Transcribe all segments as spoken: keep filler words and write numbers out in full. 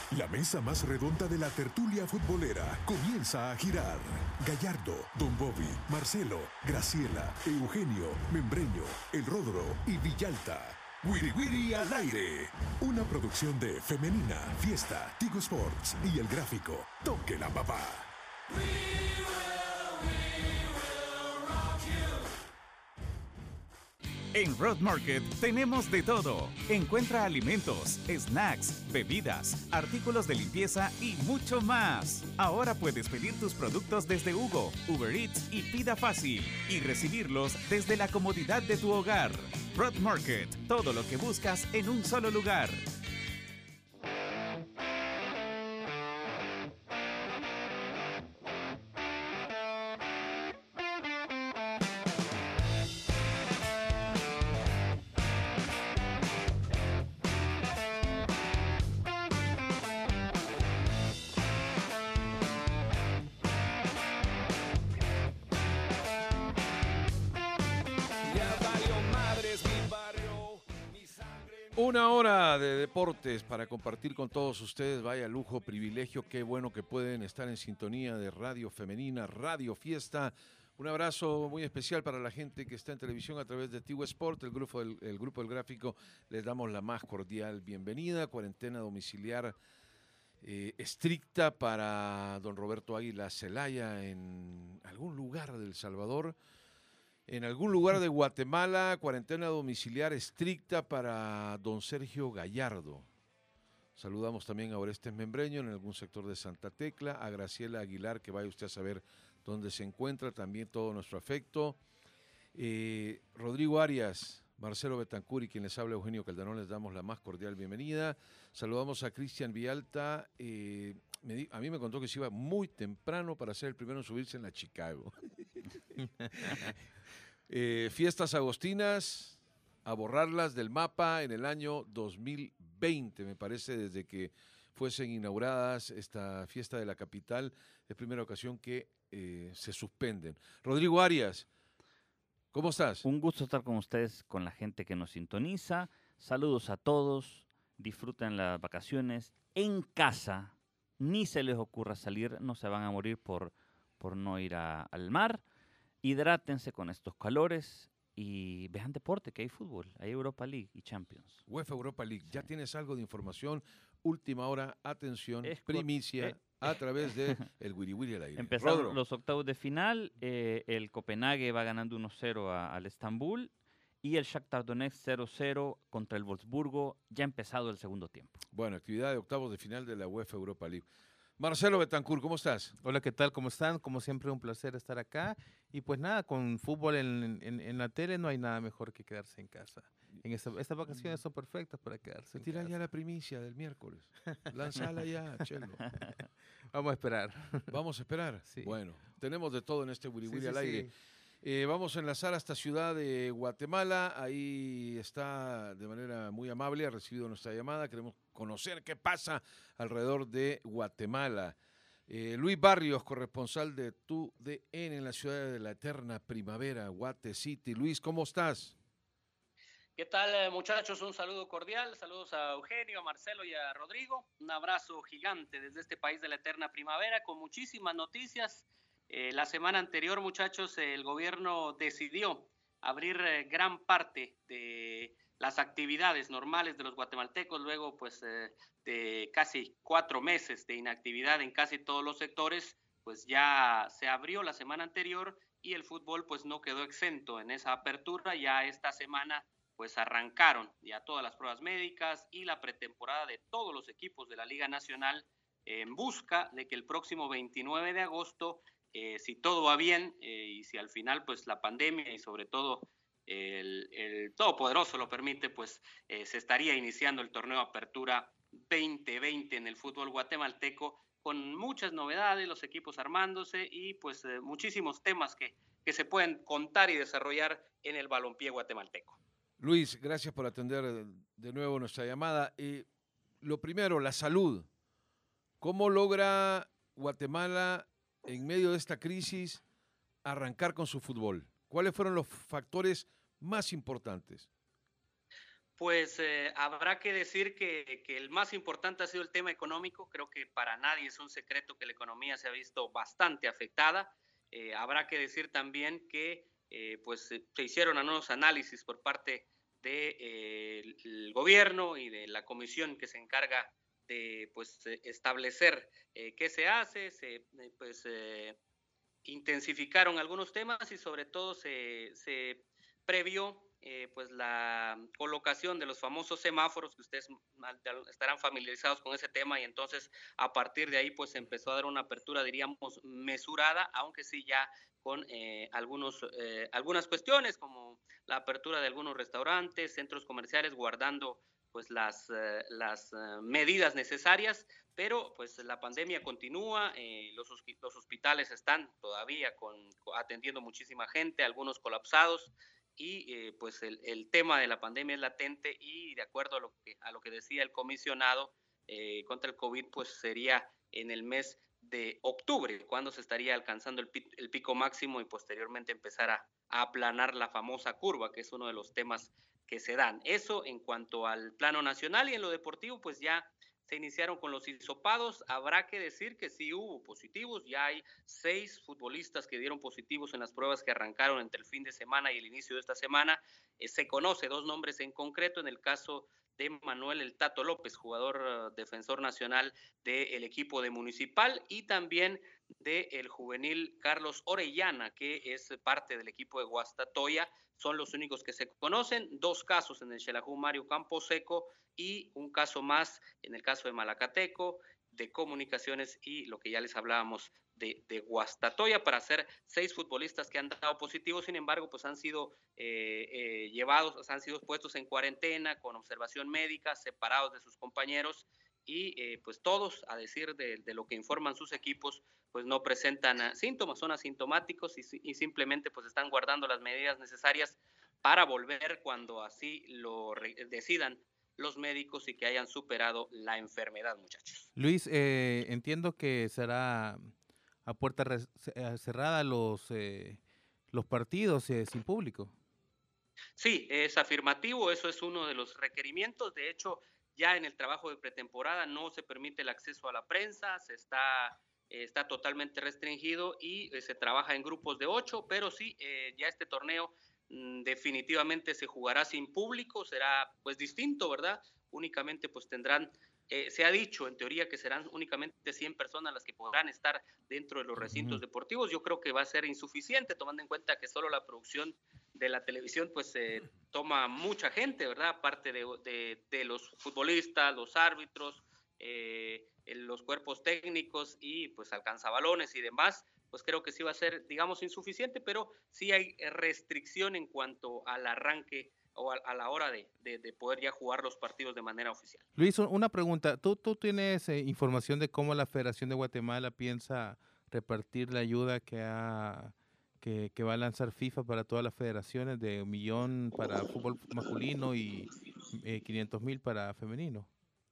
La mesa más redonda de la tertulia futbolera comienza a girar. Gallardo, Don Bobby, Marcelo, Graciela, Eugenio, Membreño, El Rodro y Villalta. Wiri Wiri al aire. Una producción de Femenina, Fiesta, Tigo Sports y El Gráfico. Toque la papá. En Road Market tenemos de todo. Encuentra alimentos, snacks, bebidas, artículos de limpieza y mucho más. Ahora puedes pedir tus productos desde Hugo, Uber Eats y Pida Fácil y recibirlos desde la comodidad de tu hogar. Road Market, todo lo que buscas en un solo lugar. Una hora de deportes para compartir con todos ustedes. Vaya lujo, privilegio, qué bueno que pueden estar en sintonía de Radio Femenina, Radio Fiesta. Un abrazo muy especial para la gente que está en televisión a través de Tigo Sport, el grupo del, el grupo del Gráfico. Les damos la más cordial bienvenida. Cuarentena domiciliar eh, estricta para don Roberto Águila Zelaya en algún lugar de El Salvador. En algún lugar de Guatemala, cuarentena domiciliar estricta para don Sergio Gallardo. Saludamos también a Orestes Membreño en algún sector de Santa Tecla, a Graciela Aguilar, que vaya usted a saber dónde se encuentra, también todo nuestro afecto. Eh, Rodrigo Arias, Marcelo Betancur y quien les habla Eugenio Calderón, les damos la más cordial bienvenida. Saludamos a Cristian Villalta. Eh, me di, a mí me contó que se iba muy temprano para ser el primero en subirse en la Chicago. Eh, fiestas agostinas, a borrarlas del mapa en el año dos mil veinte, me parece, desde que fuesen inauguradas esta fiesta de la capital, es primera ocasión que eh, se suspenden. Rodrigo Arias, ¿cómo estás? Un gusto estar con ustedes, con la gente que nos sintoniza. Saludos a todos, disfruten las vacaciones en casa, ni se les ocurra salir, no se van a morir por, por no ir a, al mar. Hidrátense con estos calores y vean deporte, que hay fútbol, hay Europa League y Champions. UEFA Europa League, Sí. ya tienes algo de información, última hora, atención, Es primicia, eh, a través de el Wiri Wiri al aire. Empezaron Rodro. los octavos de final, eh, el Copenhague va ganando uno cero a- al Estambul y el Shakhtar Donetsk cero cero contra el Wolfsburgo, ya ha empezado el segundo tiempo. Bueno, actividad de octavos de final de la UEFA Europa League. Marcelo Betancur, ¿cómo estás? Hola, ¿qué tal? ¿Cómo están? Como siempre, un placer estar acá. Y pues nada, con fútbol en, en, en la tele no hay nada mejor que quedarse en casa. En esta, estas vacaciones son perfectas para quedarse en Tira casa. ya la primicia del miércoles. Lánzala ya, Chelo. Vamos a esperar. Vamos a esperar. Sí. Bueno, tenemos de todo en este Wiri Sí, Wiri sí, al aire. sí. Eh, vamos a enlazar hasta Ciudad de Guatemala. Ahí está de manera muy amable, ha recibido nuestra llamada. Queremos conocer qué pasa alrededor de Guatemala. Eh, Luis Barrios, corresponsal de T U D N en la ciudad de la eterna primavera, Guate City. Luis, ¿cómo estás? ¿Qué tal, eh, muchachos? Un saludo cordial. Saludos a Eugenio, a Marcelo y a Rodrigo. Un abrazo gigante desde este país de la eterna primavera con muchísimas noticias. Eh, la semana anterior, muchachos, eh, el gobierno decidió abrir eh, gran parte de las actividades normales de los guatemaltecos luego pues eh, de casi cuatro meses de inactividad en casi todos los sectores. Pues ya se abrió la semana anterior y el fútbol pues no quedó exento en esa apertura. Ya esta semana pues arrancaron ya todas las pruebas médicas y la pretemporada de todos los equipos de la Liga Nacional en busca de que el próximo veintinueve de agosto, eh, si todo va bien eh, y si al final pues la pandemia y sobre todo el, el Todopoderoso lo permite, pues eh, se estaría iniciando el torneo Apertura veinte veinte en el fútbol guatemalteco con muchas novedades, los equipos armándose y pues eh, muchísimos temas que, que se pueden contar y desarrollar en el balompié guatemalteco. Luis, gracias por atender de nuevo nuestra llamada. Eh, lo primero, la salud. ¿Cómo logra Guatemala, en medio de esta crisis, arrancar con su fútbol? ¿Cuáles fueron los factores más importantes? Pues eh, habrá que decir que, que el más importante ha sido el tema económico. Creo que para nadie es un secreto que la economía se ha visto bastante afectada. Eh, habrá que decir también que eh, pues, se hicieron unos análisis por parte del de, eh, gobierno y de la comisión que se encarga de pues, establecer eh, qué se hace, se eh, pues, eh, intensificaron algunos temas y sobre todo se, se previó eh, pues la colocación de los famosos semáforos, que ustedes estarán familiarizados con ese tema, y entonces a partir de ahí pues se empezó a dar una apertura, diríamos, mesurada, aunque sí ya con eh, algunos, eh, algunas cuestiones como la apertura de algunos restaurantes, centros comerciales, guardando pues las, eh, las eh, medidas necesarias, pero pues la pandemia continúa, eh, los, los hospitales están todavía con, atendiendo muchísima gente, algunos colapsados, y eh, pues el, el tema de la pandemia es latente, y de acuerdo a lo que, a lo que decía el comisionado eh, contra el COVID, pues sería en el mes de octubre, cuando se estaría alcanzando el, el pico máximo y posteriormente empezar a, a aplanar la famosa curva, que es uno de los temas que se dan. Eso en cuanto al plano nacional, y en lo deportivo pues ya se iniciaron con los hisopados. Habrá que decir que sí hubo positivos, ya hay seis futbolistas que dieron positivos en las pruebas que arrancaron entre el fin de semana y el inicio de esta semana. Eh, se conoce dos nombres en concreto, en el caso de Manuel El Tato López, jugador uh, defensor nacional del equipo de Municipal, y también del juvenil Carlos Orellana, que es parte del equipo de Guastatoya. Son los únicos que se conocen, dos casos en el Xelajú Mario Camposeco y un caso más en el caso de Malacateco, de Comunicaciones, y lo que ya les hablábamos de, de Guastatoya, para ser seis futbolistas que han dado positivos. Sin embargo, pues han sido eh, eh, llevados, han sido puestos en cuarentena con observación médica, separados de sus compañeros, y eh, pues todos, a decir de, de lo que informan sus equipos, pues no presentan síntomas, son asintomáticos, y, y simplemente pues están guardando las medidas necesarias para volver cuando así lo decidan los médicos y que hayan superado la enfermedad, muchachos. Luis, eh, entiendo que será a puerta cerrada los, eh, los partidos eh, sin público. Sí, es afirmativo, eso es uno de los requerimientos. De hecho, ya en el trabajo de pretemporada no se permite el acceso a la prensa, se está, eh, está totalmente restringido, y eh, se trabaja en grupos de ocho, pero sí, eh, ya este torneo mmm, definitivamente se jugará sin público, será pues distinto, ¿verdad? Únicamente pues tendrán, eh, se ha dicho en teoría que serán únicamente cien personas las que podrán estar dentro de los recintos uh-huh. deportivos. Yo creo que va a ser insuficiente, tomando en cuenta que solo la producción de la televisión pues eh, toma mucha gente, ¿verdad? Aparte de, de, de los futbolistas, los árbitros, eh, los cuerpos técnicos y pues alcanzabalones y demás, pues creo que sí va a ser, digamos, insuficiente, pero sí hay restricción en cuanto al arranque o a, a la hora de, de, de poder ya jugar los partidos de manera oficial. Luis, una pregunta, ¿tú, tú tienes eh, información de cómo la Federación de Guatemala piensa repartir la ayuda que ha... Que, que va a lanzar FIFA para todas las federaciones, de un millón para fútbol masculino y eh, quinientos mil para femenino?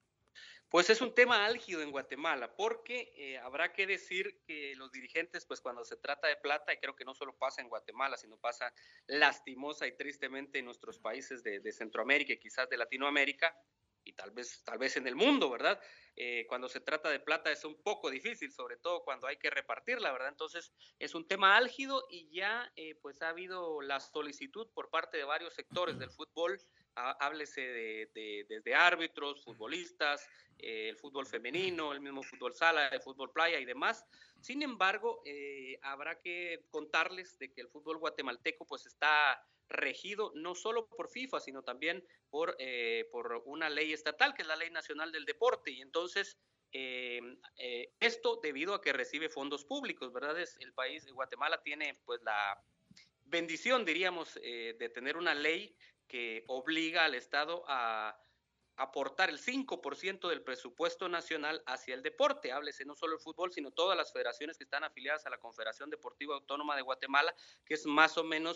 Pues es un tema álgido en Guatemala, porque eh, habrá que decir que los dirigentes, pues cuando se trata de plata, y creo que no solo pasa en Guatemala, sino pasa lastimosa y tristemente en nuestros países de, de Centroamérica y quizás de Latinoamérica, y tal vez, tal vez en el mundo, ¿verdad? Eh, cuando se trata de plata es un poco difícil, sobre todo cuando hay que repartirla, ¿verdad? Entonces es un tema álgido, y ya eh, pues ha habido la solicitud por parte de varios sectores del fútbol, ah, háblese de, de, desde árbitros, futbolistas, eh, el fútbol femenino, el mismo fútbol sala, el fútbol playa y demás. Sin embargo, eh, habrá que contarles de que el fútbol guatemalteco pues está regido no solo por FIFA, sino también por, eh, por una ley estatal, que es la Ley Nacional del Deporte, y entonces eh, eh, esto debido a que recibe fondos públicos, ¿verdad? Es el país de Guatemala tiene pues la bendición, diríamos, eh, de tener una ley que obliga al Estado a aportar el cinco por ciento del presupuesto nacional hacia el deporte. Háblese no solo el fútbol, sino todas las federaciones que están afiliadas a la Confederación Deportiva Autónoma de Guatemala, que es más o menos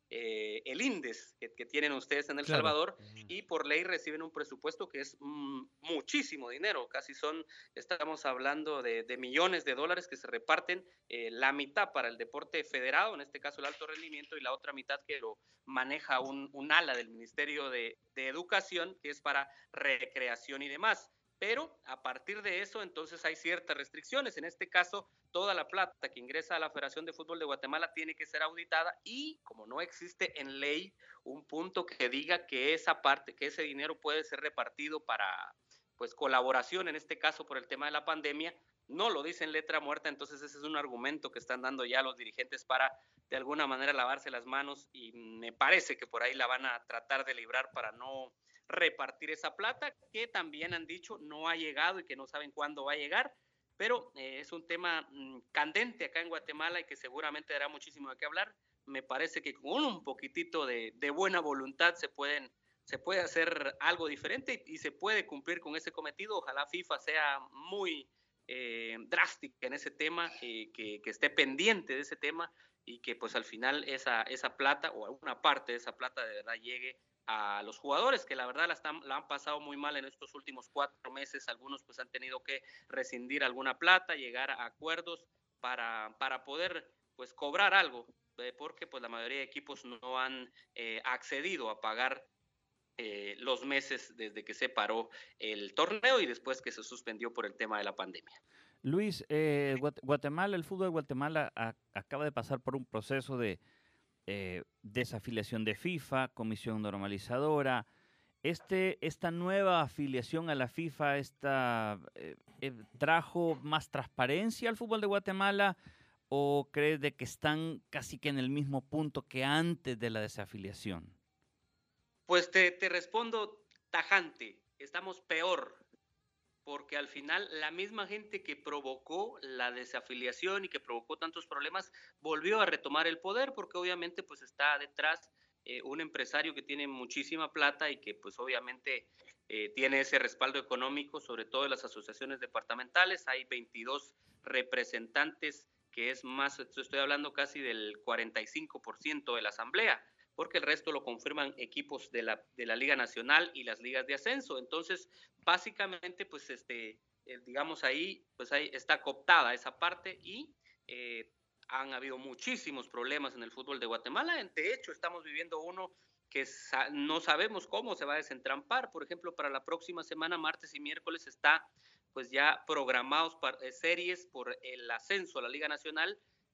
eh, el INDES que, que tienen ustedes en El Claro. Salvador, y por ley reciben un presupuesto que es mm, muchísimo dinero, casi son, estamos hablando de, de millones de dólares que se reparten, eh, la mitad para el deporte federado, en este caso el alto rendimiento, y la otra mitad que lo maneja un, un ala del Ministerio de, de Educación, que es para recreación y demás. Pero a partir de eso, entonces hay ciertas restricciones. En este caso, toda la plata que ingresa a la Federación de Fútbol de Guatemala tiene que ser auditada, y como no existe en ley un punto que diga que esa parte, que ese dinero puede ser repartido para, pues, colaboración, en este caso por el tema de la pandemia, no lo dice en letra muerta. Entonces ese es un argumento que están dando ya los dirigentes para de alguna manera lavarse las manos, y me parece que por ahí la van a tratar de librar para no repartir esa plata, que también han dicho no ha llegado y que no saben cuándo va a llegar. Pero eh, es un tema mmm, candente acá en Guatemala y que seguramente dará muchísimo de qué hablar. Me parece que con un poquitito de, de buena voluntad se pueden se puede hacer algo diferente y, y se puede cumplir con ese cometido. Ojalá FIFA sea muy eh, drástica en ese tema, eh, que, que esté pendiente de ese tema, y que pues al final esa, esa plata o alguna parte de esa plata de verdad llegue a los jugadores, que la verdad la, están, la han pasado muy mal en estos últimos cuatro meses. Algunos pues han tenido que rescindir alguna plata, llegar a acuerdos para, para poder pues cobrar algo, eh, porque pues la mayoría de equipos no han eh, accedido a pagar eh, los meses desde que se paró el torneo y después que se suspendió por el tema de la pandemia. Luis, eh, Guatemala, el fútbol de Guatemala a, acaba de pasar por un proceso de eh, desafiliación de FIFA, comisión normalizadora. Este, esta nueva afiliación a la FIFA esta, eh, eh, ¿trajo más transparencia al fútbol de Guatemala, o crees de que están casi que en el mismo punto que antes de la desafiliación? Pues te, te respondo tajante, estamos peor, porque al final la misma gente que provocó la desafiliación y que provocó tantos problemas volvió a retomar el poder, porque obviamente pues está detrás eh, un empresario que tiene muchísima plata y que pues obviamente eh, tiene ese respaldo económico, sobre todo en las asociaciones departamentales. Hay veintidós representantes, que es más, estoy hablando casi del cuarenta y cinco por ciento de la asamblea, porque el resto lo confirman equipos de la, de la Liga Nacional y las ligas de ascenso. Entonces, básicamente, pues, este, eh, digamos ahí, pues ahí está cooptada esa parte, y eh, han habido muchísimos problemas en el fútbol de Guatemala. De hecho, estamos viviendo uno que sa no sabemos cómo se va a desentrampar. Por ejemplo, para la próxima semana, martes y miércoles, está pues ya programados para, eh, series por el ascenso a la Liga Nacional,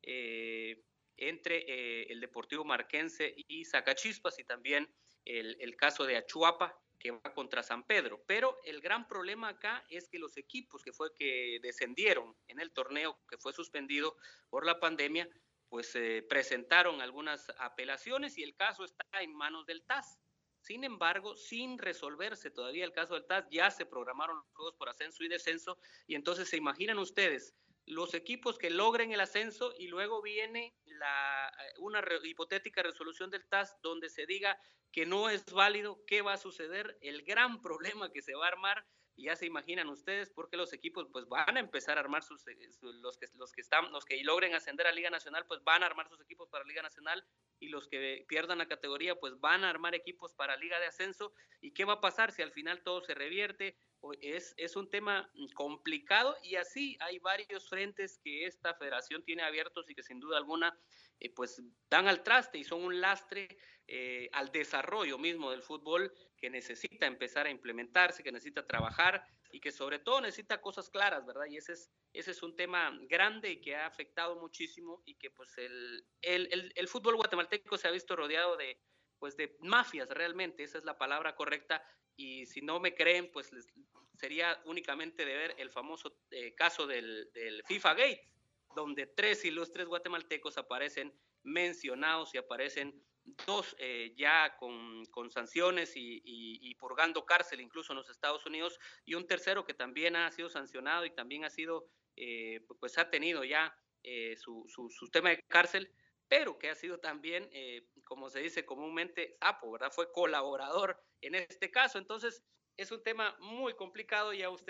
eh, entre eh, el Deportivo Marquense y Zacachispas, y también el, el caso de Achuapa, que va contra San Pedro. Pero el gran problema acá es que los equipos que fue que descendieron en el torneo que fue suspendido por la pandemia, pues eh, presentaron algunas apelaciones, y el caso está en manos del T A S. Sin embargo, sin resolverse todavía el caso del T A S, ya se programaron los juegos por ascenso y descenso, y entonces se imaginan ustedes los equipos que logren el ascenso, y luego viene la, una re, hipotética resolución del T A S donde se diga que no es válido. ¿Qué va a suceder? El gran problema que se va a armar, y ya se imaginan ustedes, porque los equipos pues van a empezar a armar sus, sus los que los que están los que logren ascender a Liga Nacional pues van a armar sus equipos para Liga Nacional, y los que pierdan la categoría pues van a armar equipos para Liga de Ascenso. ¿Y qué va a pasar si al final todo se revierte? Es, es un tema complicado, y así hay varios frentes que esta federación tiene abiertos y que sin duda alguna eh, pues dan al traste y son un lastre eh, al desarrollo mismo del fútbol, que necesita empezar a implementarse, que necesita trabajar, y que sobre todo necesita cosas claras, ¿verdad? Y ese es, ese es un tema grande y que ha afectado muchísimo, y que pues el, el, el, el fútbol guatemalteco se ha visto rodeado de, pues de mafias realmente, esa es la palabra correcta. Y si no me creen, pues les, sería únicamente de ver el famoso eh, caso del, del FIFA Gate, donde tres ilustres guatemaltecos aparecen mencionados, y aparecen dos eh, ya con, con sanciones y, y, y purgando cárcel incluso en los Estados Unidos, y un tercero que también ha sido sancionado y también ha sido, eh, pues ha tenido ya eh, su, su, su tema de cárcel, pero que ha sido también, eh, como se dice comúnmente, sapo, ¿verdad? Fue colaborador en este caso. Entonces, es un tema muy complicado, ya ustedes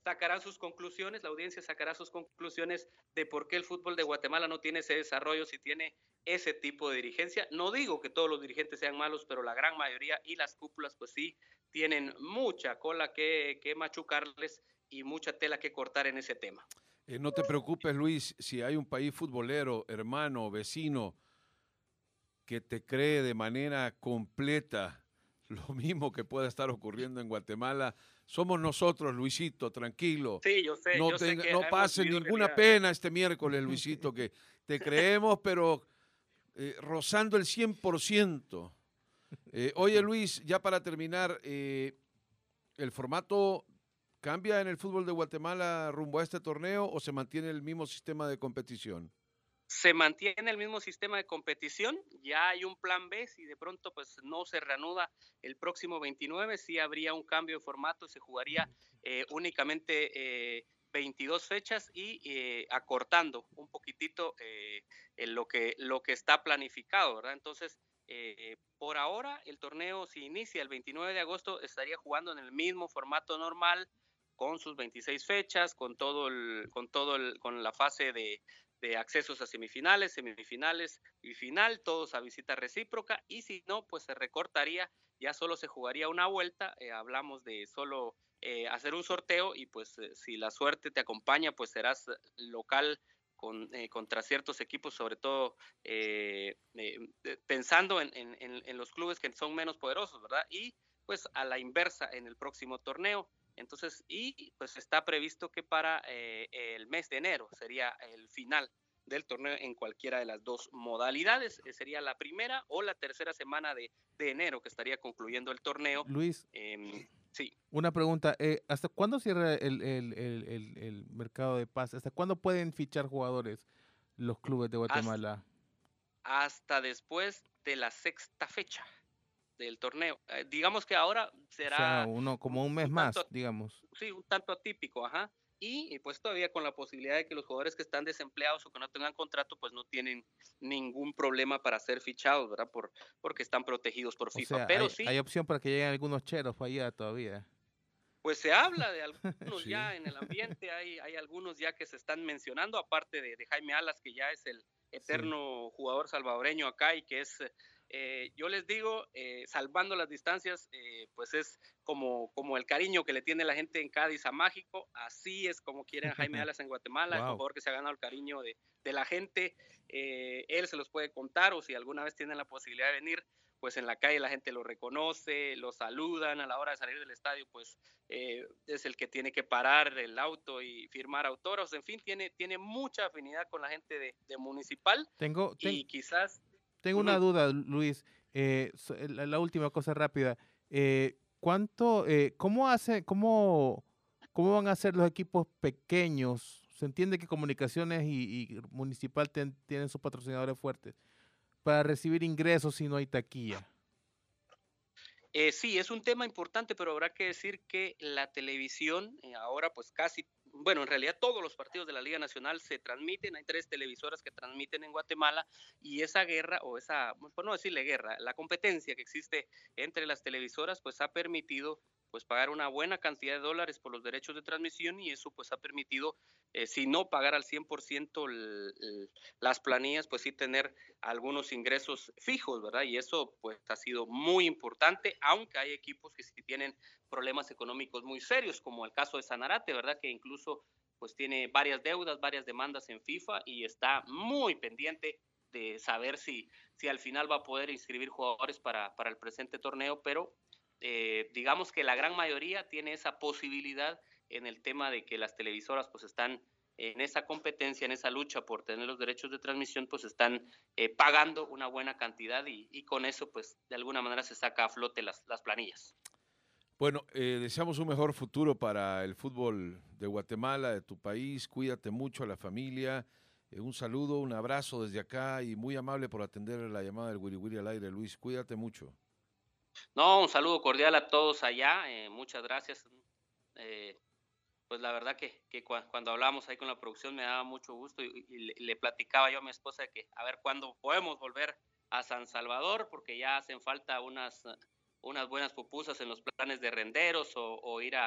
sacarán sus conclusiones, la audiencia sacará sus conclusiones de por qué el fútbol de Guatemala no tiene ese desarrollo si tiene ese tipo de dirigencia. No digo que todos los dirigentes sean malos, pero la gran mayoría y las cúpulas pues sí tienen mucha cola que, que machucarles y mucha tela que cortar en ese tema. Eh, no te preocupes, Luis, si hay un país futbolero, hermano, vecino, que te cree de manera completa lo mismo que pueda estar ocurriendo en Guatemala, somos nosotros, Luisito, tranquilo. Sí, yo sé. No, yo tenga, sé que no pase ninguna realidad. pena este miércoles, Luisito, que te creemos, pero eh, rozando el cien por ciento. Eh, oye, Luis, ya para terminar, eh, ¿el formato cambia en el fútbol de Guatemala rumbo a este torneo o se mantiene el mismo sistema de competición? Se mantiene el mismo sistema de competición, ya hay un plan B, si de pronto pues no se reanuda el próximo veintinueve, sí habría un cambio de formato, se jugaría eh, únicamente eh, veintidós fechas y eh, acortando un poquitito eh, en lo, que, lo que está planificado, ¿verdad? Entonces, eh, por ahora el torneo si inicia el veintinueve de agosto estaría jugando en el mismo formato normal, con sus veintiséis fechas, con todo el, con todo el, con la fase de de accesos a semifinales, semifinales y final, todos a visita recíproca, y si no, pues se recortaría, ya solo se jugaría una vuelta, eh, hablamos de solo eh, hacer un sorteo, y pues eh, si la suerte te acompaña, pues serás local con, eh, contra ciertos equipos, sobre todo eh, eh, pensando en, en, en los clubes que son menos poderosos, ¿verdad? Y pues a la inversa en el próximo torneo. Entonces, y pues está previsto que para eh, el mes de enero sería el final del torneo en cualquiera de las dos modalidades. Eh, sería la primera o la tercera semana de, de enero que estaría concluyendo el torneo. Luis, eh, sí. Una pregunta, eh, ¿hasta cuándo cierra el, el, el, el, el mercado de pases? ¿Hasta cuándo pueden fichar jugadores los clubes de Guatemala? Hasta, hasta después de la sexta fecha del torneo. Eh, digamos que ahora será... O sea, uno, como un mes un más, tanto, digamos. Sí, un tanto atípico, ajá. Y, y pues todavía con la posibilidad de que los jugadores que están desempleados o que no tengan contrato, pues no tienen ningún problema para ser fichados, ¿verdad? Por, porque están protegidos por FIFA. O sea, Pero hay, sí... hay opción para que lleguen algunos cheros para allá todavía. Pues se habla de algunos sí. ya en el ambiente, hay, hay algunos ya que se están mencionando, aparte de, de Jaime Alas, que ya es el eterno sí. jugador salvadoreño acá y que es... Eh, yo les digo, eh, salvando las distancias, eh, pues es como, como el cariño que le tiene la gente en Cádiz a Mágico, así es como quieren a Jaime Alas en Guatemala, wow. Es un jugador que se ha ganado el cariño de, de la gente, eh, él se los puede contar, o si alguna vez tienen la posibilidad de venir, pues en la calle la gente lo reconoce, lo saludan, a la hora de salir del estadio, pues eh, es el que tiene que parar el auto y firmar autógrafos, en fin, tiene, tiene mucha afinidad con la gente de, de Municipal, tengo, ten... y quizás... Tengo una duda, Luis. Eh, la, la última cosa rápida. Eh, ¿Cuánto, eh, cómo hace, cómo, cómo van a ser los equipos pequeños? Se entiende que Comunicaciones y, y Municipal ten, tienen sus patrocinadores fuertes para recibir ingresos si no hay taquilla. Eh, sí, es un tema importante, pero habrá que decir que la televisión eh, ahora pues casi, bueno, en realidad todos los partidos de la Liga Nacional se transmiten, hay tres televisoras que transmiten en Guatemala, y esa guerra, o esa, por no decirle guerra, la competencia que existe entre las televisoras pues ha permitido pues pagar una buena cantidad de dólares por los derechos de transmisión, y eso pues ha permitido, eh, si no pagar al cien por ciento el, el, las planillas, pues sí tener algunos ingresos fijos, ¿verdad? Y eso pues ha sido muy importante, aunque hay equipos que sí tienen problemas económicos muy serios, como el caso de Sanarate, ¿verdad? Que incluso pues tiene varias deudas, varias demandas en FIFA y está muy pendiente de saber si, si al final va a poder inscribir jugadores para, para el presente torneo, pero eh, digamos que la gran mayoría tiene esa posibilidad en el tema de que las televisoras pues están en esa competencia, en esa lucha por tener los derechos de transmisión, pues están eh, pagando una buena cantidad, y, y con eso pues de alguna manera se saca a flote las, las planillas. Bueno, eh, deseamos un mejor futuro para el fútbol de Guatemala, de tu país. Cuídate mucho a la familia. Eh, un saludo, un abrazo desde acá, y muy amable por atender la llamada del Wiri Wiri al aire, Luis. Cuídate mucho. No, un saludo cordial a todos allá. Eh, muchas gracias. Eh, pues la verdad que, que cu cuando hablábamos ahí con la producción me daba mucho gusto, y, y le, le platicaba yo a mi esposa que a ver cuándo podemos volver a San Salvador, porque ya hacen falta unas, unas buenas pupusas en los planes de Renderos, o, o ir a,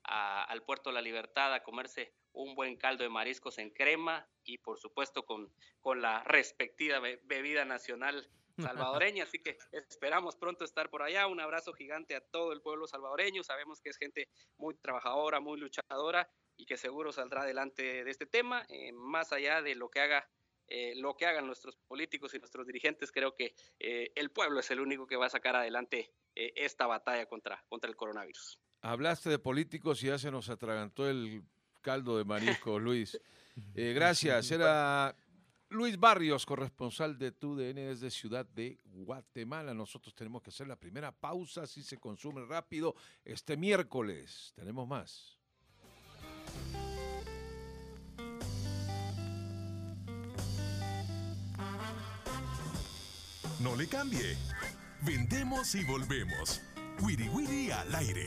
a, al Puerto de la Libertad a comerse un buen caldo de mariscos en crema y por supuesto con, con la respectiva be- bebida nacional salvadoreña, así que esperamos pronto estar por allá. Un abrazo gigante a todo el pueblo salvadoreño, sabemos que es gente muy trabajadora, muy luchadora y que seguro saldrá adelante de este tema, eh, más allá de lo que haga eh, lo que hagan nuestros políticos y nuestros dirigentes. Creo que eh, el pueblo es el único que va a sacar adelante eh, esta batalla contra, contra el coronavirus. Hablaste de políticos y ya se nos atragantó el caldo de marisco, Luis. Eh, gracias. Era Luis Barrios, corresponsal de T U D N desde Ciudad de Guatemala. Nosotros tenemos que hacer la primera pausa, si se consume rápido. Este miércoles tenemos más. No le cambie. Vendemos y volvemos. Wiri Wiri al aire.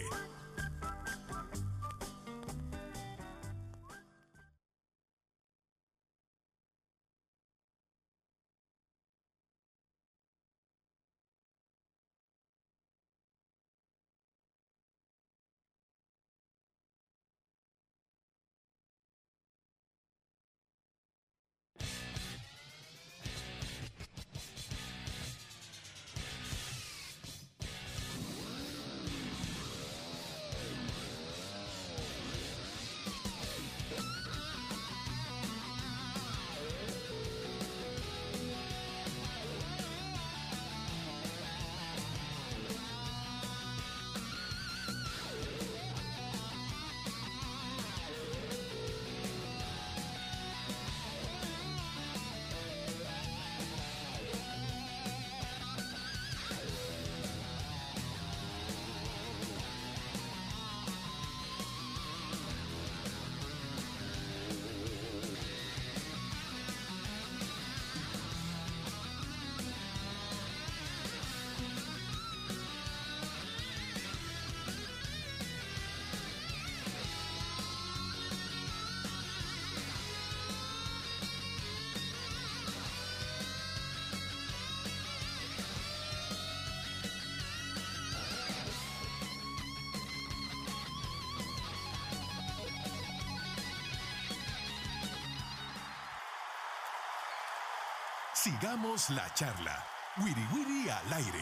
Sigamos la charla. Wiri Wiri al aire.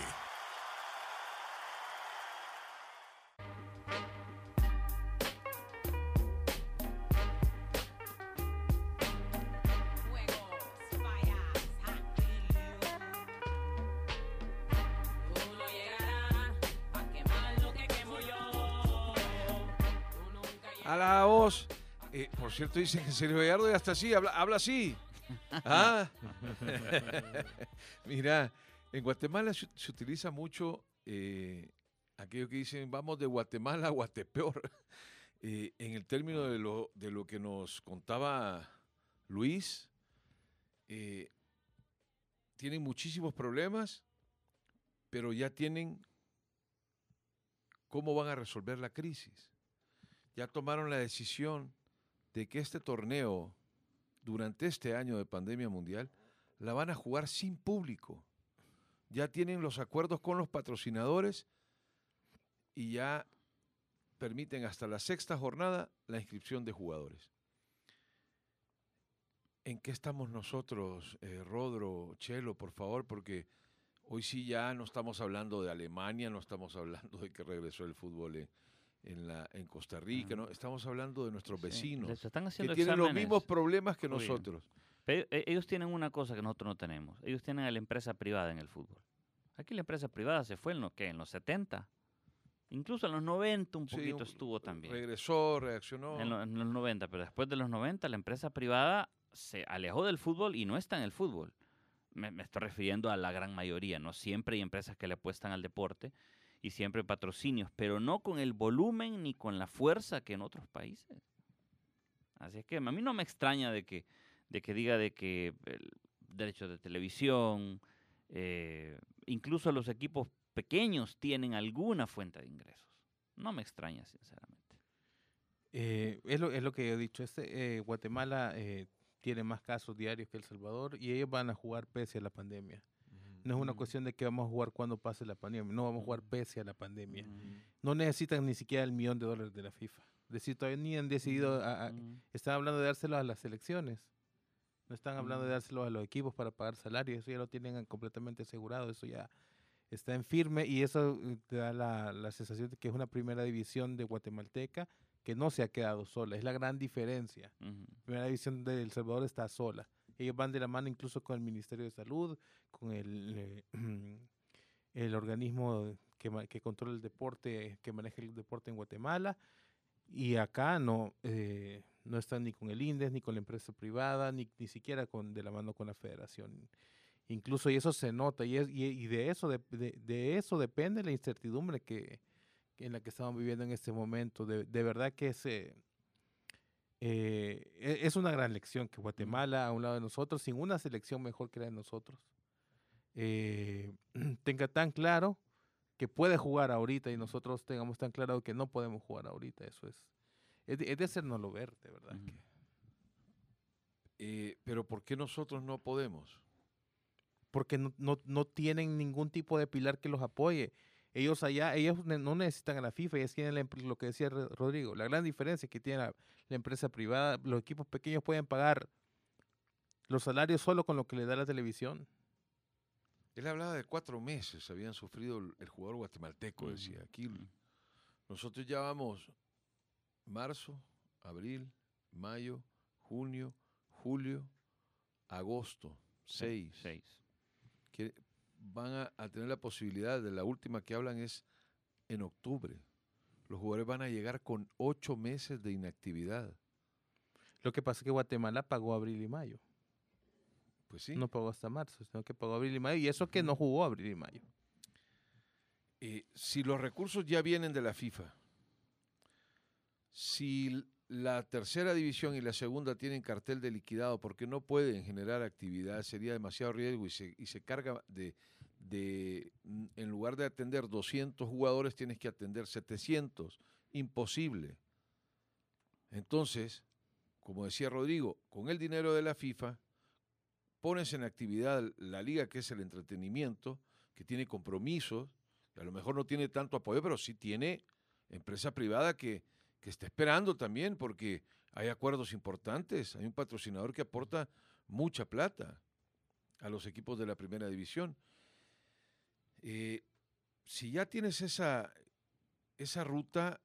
A la voz. Eh, por cierto, dicen que Sergio Gallardo ya está así, habla, habla así. Ah. Mira, en Guatemala se, se utiliza mucho eh, aquello que dicen vamos de Guatemala a Guatepeor. Eh, en el término de lo, de lo que nos contaba Luis, eh, tienen muchísimos problemas, pero ya tienen cómo van a resolver la crisis. Ya tomaron la decisión de que este torneo, durante este año de pandemia mundial, la van a jugar sin público. Ya tienen los acuerdos con los patrocinadores y ya permiten hasta la sexta jornada la inscripción de jugadores. ¿En qué estamos nosotros, eh, Rodro, Chelo, por favor? Porque hoy sí ya no estamos hablando de Alemania, no estamos hablando de que regresó el fútbol en, en, la, en Costa Rica, ¿no? Estamos hablando de nuestros Sí, vecinos, les están que haciendo tienen los exámenes. mismos problemas que Muy bien. nosotros. Pero e- ellos tienen una cosa que nosotros no tenemos. Ellos tienen a la empresa privada en el fútbol. Aquí la empresa privada se fue en, lo, ¿qué? En los setenta. Incluso en los noventa un Sí, poquito un- estuvo también. Regresó, reaccionó. En, lo- en los noventa, pero después de los noventa la empresa privada se alejó del fútbol y no está en el fútbol. Me, me estoy refiriendo a la gran mayoría, ¿no? Siempre hay empresas que le apuestan al deporte y siempre hay patrocinios, pero no con el volumen ni con la fuerza que en otros países. Así es que a mí no me extraña de que, de que diga de que el derechos de televisión, eh, incluso los equipos pequeños tienen alguna fuente de ingresos. No me extraña, sinceramente. Eh, es, lo, es lo que he dicho. Este, eh, Guatemala eh, tiene más casos diarios que El Salvador y ellos van a jugar pese a la pandemia. No es una Mm. cuestión de que vamos a jugar cuando pase la pandemia. No, vamos a jugar pese a la pandemia. Mm. No necesitan ni siquiera el millón de dólares de la FIFA. Es decir, todavía ni han decidido, a, a, Mm. están hablando de dárselo a las selecciones. No están hablando de Mm. dárselo a los equipos para pagar salarios, eso ya lo tienen completamente asegurado, eso ya está en firme y eso eh, te da la, la sensación de que es una primera división de guatemalteca que no se ha quedado sola, es la gran diferencia. Ujú. Primera división de El Salvador está sola. Ellos van de la mano incluso con el Ministerio de Salud, con el, eh, el organismo que, ma- que controla el deporte, que maneja el deporte en Guatemala. Y acá no, eh, no están ni con el INDES, ni con la empresa privada, ni, ni siquiera con, de la mano con la federación. Incluso, y eso se nota, y, es, y, y de, eso, de, de, de eso depende la incertidumbre que, que en la que estamos viviendo en este momento. De, de verdad que es, eh, eh, e- es una gran lección que Guatemala, a un lado de nosotros, sin una selección mejor que la de nosotros, eh, tenga tan claro que puede jugar ahorita y nosotros tengamos tan claro que no podemos jugar ahorita. Eso es, es de, es de hacernoslo ver, de verdad. Ujú. que- Eh, pero ¿por qué nosotros no podemos? Porque no, no, no tienen ningún tipo de pilar que los apoye. Ellos allá, ellos ne- no necesitan a la FIFA, ellos tienen la empre- lo que decía Ro- Rodrigo, la gran diferencia es que tiene la, la empresa privada, los equipos pequeños pueden pagar los salarios solo con lo que le da la televisión. Él hablaba de cuatro meses, habían sufrido el, el jugador guatemalteco, Ujú. decía. Aquí Ujú. nosotros ya vamos marzo, abril, mayo, junio, julio, agosto, seis. Seis. Que van a, a tener la posibilidad, de la última que hablan es en octubre. Los jugadores van a llegar con ocho meses de inactividad. Lo que pasa es que Guatemala pagó abril y mayo, Pues sí. no pagó hasta marzo, sino que pagó abril y mayo, y eso que no Ujú. jugó abril y mayo. Eh, si los recursos ya vienen de la FIFA, si l- la tercera división y la segunda tienen cartel de liquidado porque no pueden generar actividad, sería demasiado riesgo y se, y se carga de, de, mm, en lugar de atender doscientos jugadores, tienes que atender setecientos. Imposible. Entonces, como decía Rodrigo, con el dinero de la FIFA, pones en actividad la liga, que es el entretenimiento, que tiene compromisos, que a lo mejor no tiene tanto apoyo, pero sí tiene empresa privada que, que está esperando también, porque hay acuerdos importantes, hay un patrocinador que aporta mucha plata a los equipos de la primera división. Eh, si ya tienes esa, esa ruta,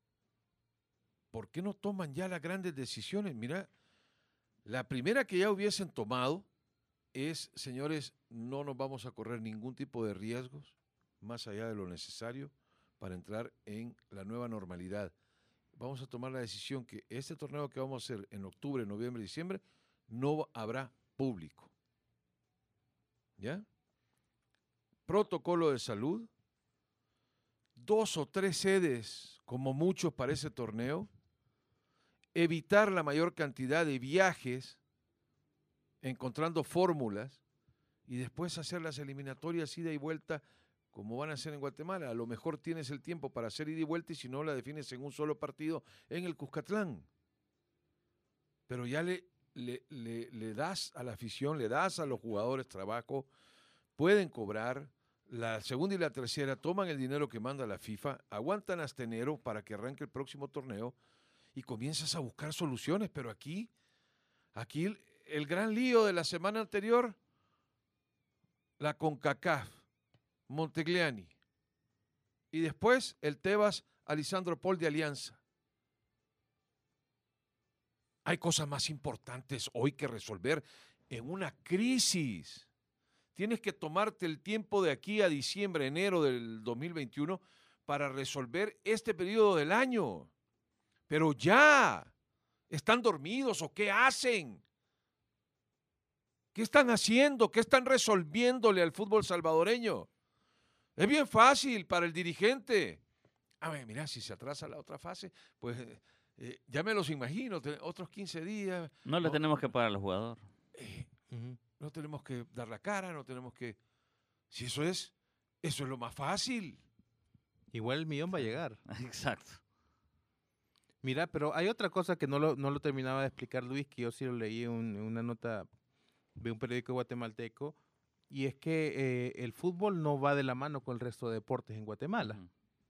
¿por qué no toman ya las grandes decisiones? Mira, la primera que ya hubiesen tomado es, señores, no nos vamos a correr ningún tipo de riesgos más allá de lo necesario para entrar en la nueva normalidad. Vamos a tomar la decisión que este torneo que vamos a hacer en octubre, noviembre, diciembre, no habrá público. ¿Ya? Protocolo de salud, dos o tres sedes, como muchos para ese torneo, evitar la mayor cantidad de viajes, encontrando fórmulas, y después hacer las eliminatorias ida y vuelta como van a hacer en Guatemala. A lo mejor tienes el tiempo para hacer ida y vuelta y si no la defines en un solo partido en el Cuscatlán. Pero ya le, le, le, le das a la afición, le das a los jugadores trabajo, pueden cobrar. La segunda y la tercera toman el dinero que manda la FIFA, aguantan hasta enero para que arranque el próximo torneo y comienzas a buscar soluciones. Pero aquí, aquí el, el gran lío de la semana anterior, la CONCACAF, Montegliani, y después el Tebas, Alisandro Paul de Alianza. Hay cosas más importantes hoy que resolver en una crisis. Tienes que tomarte el tiempo de aquí a diciembre, enero del dos mil veintiuno para resolver este periodo del año. Pero ya, ¿están dormidos o qué hacen? ¿Qué están haciendo? ¿Qué están resolviéndole al fútbol salvadoreño? Es bien fácil para el dirigente. A ver, mira, si se atrasa la otra fase, pues eh, ya me los imagino, te- otros quince días. No le No. tenemos que pagar al jugador. eh, Ujú. no tenemos que dar la cara, no tenemos que... Si eso es, eso es lo más fácil. Igual el millón va a llegar. Exacto. Mira, pero hay otra cosa que no lo, no lo terminaba de explicar Luis, que yo sí lo leí en, un- en una nota de un periódico guatemalteco, y es que eh, el fútbol no va de la mano con el resto de deportes en Guatemala. Ujú. Es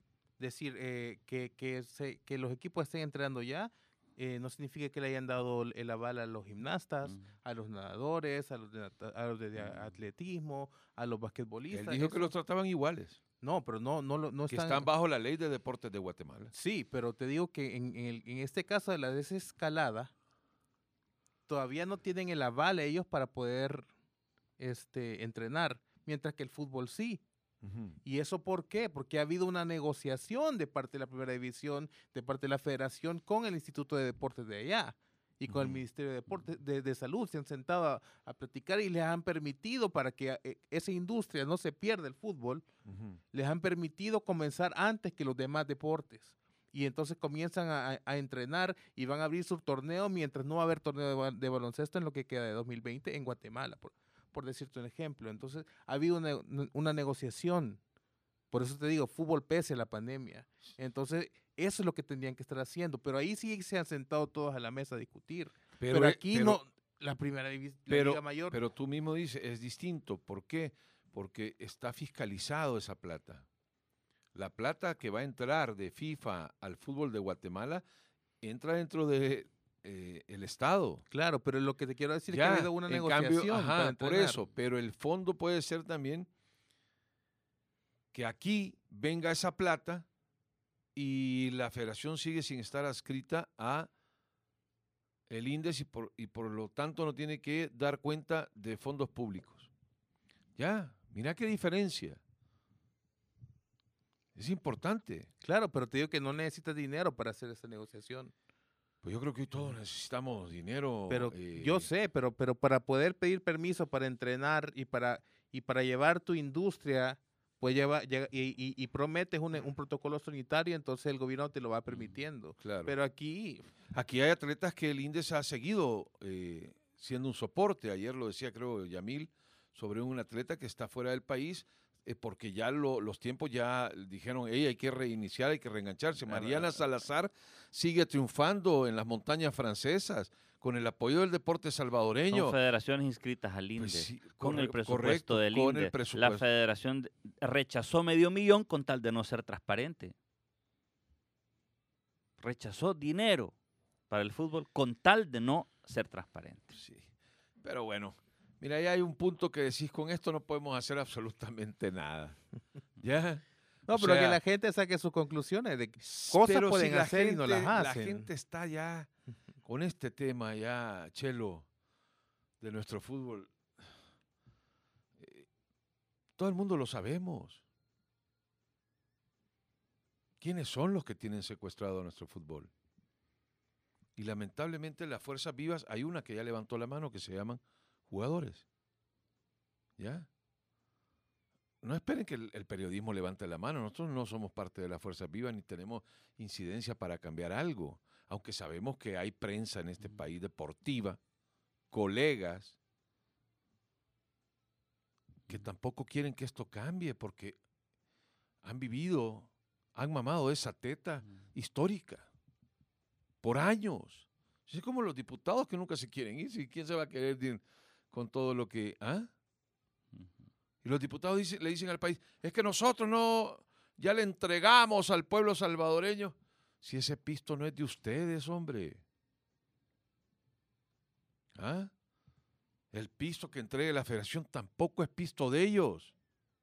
decir eh, que, que, se, que los equipos estén entrenando ya, eh, no significa que le hayan dado el aval a los gimnastas, Mm. a los nadadores, a los de, nata- a los de atletismo, a los basquetbolistas. Él dijo que eso- los trataban iguales, No, pero no, no, lo- no que están... están bajo la ley de deportes de Guatemala. Sí, pero te digo que en, en el- en este caso de la desescalada, todavía no tienen el aval ellos para poder este, entrenar, mientras que el fútbol sí. Ujú. ¿Y eso por qué? Porque ha habido una negociación de parte de la Primera División, de parte de la Federación con el Instituto de Deportes de allá y con el Ujú. Ministerio de, Deportes, de, de Salud. Se han sentado a, a platicar y les han permitido, para que eh, esa industria no se pierda el fútbol, Ujú. les han permitido comenzar antes que los demás deportes. Y entonces comienzan a, a- a entrenar y van a abrir sus torneos mientras no va a haber torneo de, ba- de baloncesto en lo que queda de dos mil veinte en Guatemala, por, por decirte un ejemplo. Entonces ha habido una, una negociación. Por eso te digo, fútbol pese a la pandemia. Entonces eso es lo que tendrían que estar haciendo. Pero ahí sí se han sentado todos a la mesa a discutir. Pero, eh, aquí pero- no, la primera división, la Pero, Liga Mayor. pero tú mismo dices, es distinto. ¿Por qué? Porque está fiscalizado esa plata. La plata que va a entrar de FIFA al fútbol de Guatemala entra dentro de eh, el Estado. Claro, pero lo que te quiero decir Ya, es que ha habido una en negociación cambio, ajá, para por entrenar. eso. Pero el fondo puede ser también que aquí venga esa plata y la federación sigue sin estar adscrita a el índice y por, y por lo tanto no tiene que dar cuenta de fondos públicos. Ya, mira qué diferencia. Es importante. Claro, pero te digo que no necesitas dinero para hacer esa negociación. Pues yo creo que hoy todos necesitamos dinero. Pero eh, yo sé, pero, pero para poder pedir permiso para entrenar y para, y para llevar tu industria, pues lleva, llega- y, y- y prometes un, un protocolo sanitario, entonces el gobierno te lo va permitiendo. Claro. Pero aquí, Aquí hay atletas que el índice ha seguido eh, siendo un soporte. Ayer lo decía, creo, Yamil, sobre un atleta que está fuera del país, eh, porque ya lo- los tiempos ya dijeron, hey, hay que reiniciar, hay que reengancharse. Claro. Mariana Salazar sigue triunfando en las montañas francesas con el apoyo del deporte salvadoreño. Son federaciones inscritas al INDE, Pues sí, con el corre- presupuesto correcto, del con el INDE. La presupuesto. federación de- rechazó medio millón con tal de no ser transparente. Rechazó dinero para el fútbol con tal de no ser transparente. Sí, pero bueno, mira, ahí hay un punto que decís, con esto no podemos hacer absolutamente nada. ¿Ya? no, O pero que sea, la gente saque sus conclusiones de que cosas pero pueden si la hacer gente, y no las La hacen. gente está ya con este tema, ya, Chelo, de nuestro fútbol. Eh, todo el mundo lo sabemos. ¿Quiénes son los que tienen secuestrado a nuestro fútbol? Y lamentablemente las fuerzas vivas, hay una que ya levantó la mano que se llaman jugadores. ¿Ya? No esperen que el, el periodismo levante la mano. Nosotros no somos parte de las fuerzas vivas ni tenemos incidencia para cambiar algo. Aunque sabemos que hay prensa en este país deportiva, colegas, que tampoco quieren que esto cambie porque han vivido, han mamado esa teta histórica por años. Es como los diputados que nunca se quieren ir. ¿Sí? ¿Quién se va a querer ir con todo lo que... ¿ah? Y los diputados dice- le dicen al país, es que nosotros no, ya le entregamos al pueblo salvadoreño. Si ese pisto no es de ustedes, hombre. ¿Ah? El pisto que entregue la federación tampoco es pisto de ellos.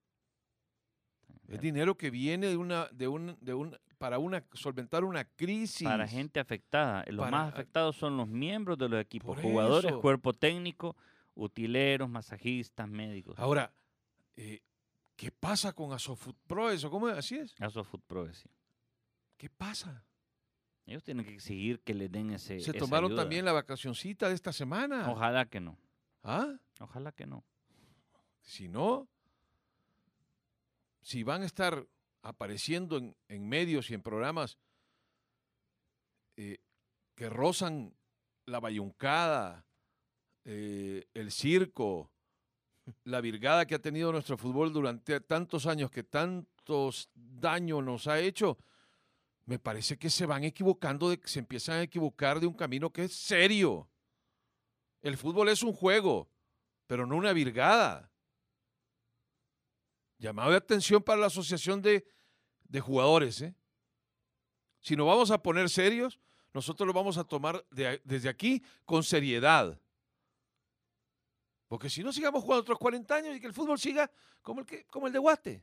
Es dinero que viene de una, de un, de un, para una, solventar una crisis. Para gente afectada. Los Para- más afectados son los miembros de los equipos, Por jugadores, eso. cuerpo técnico, utileros, masajistas, médicos. Ahora, eh, ¿qué pasa con Asofutpro? ¿Eso cómo es? ¿Así es? Eso fue Pro, sí. ¿Qué pasa? Ellos tienen que exigir que les den ese. Se esa tomaron ayuda. también la vacacioncita de esta semana. Ojalá que no. ¿Ah? Ojalá que no. Si no, si van a estar apareciendo en, en medios y en programas eh, que rozan la bayuncada, eh, el circo, la virgada que ha tenido nuestro fútbol durante tantos años, que tantos daños nos ha hecho, me parece que se van equivocando, de, se empiezan a equivocar de un camino que es serio. El fútbol es un juego, pero no una virgada. Llamado de atención para la asociación de, de jugadores, ¿eh? Si nos vamos a poner serios, nosotros lo vamos a tomar de, desde aquí con seriedad. Porque si no, sigamos jugando otros cuarenta años y que el fútbol siga como el, que, como el de Guate.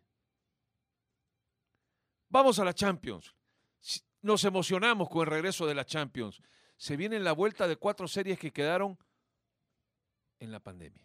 Vamos a la Champions. Nos emocionamos con el regreso de la Champions. Se viene la vuelta de cuatro series que quedaron en la pandemia.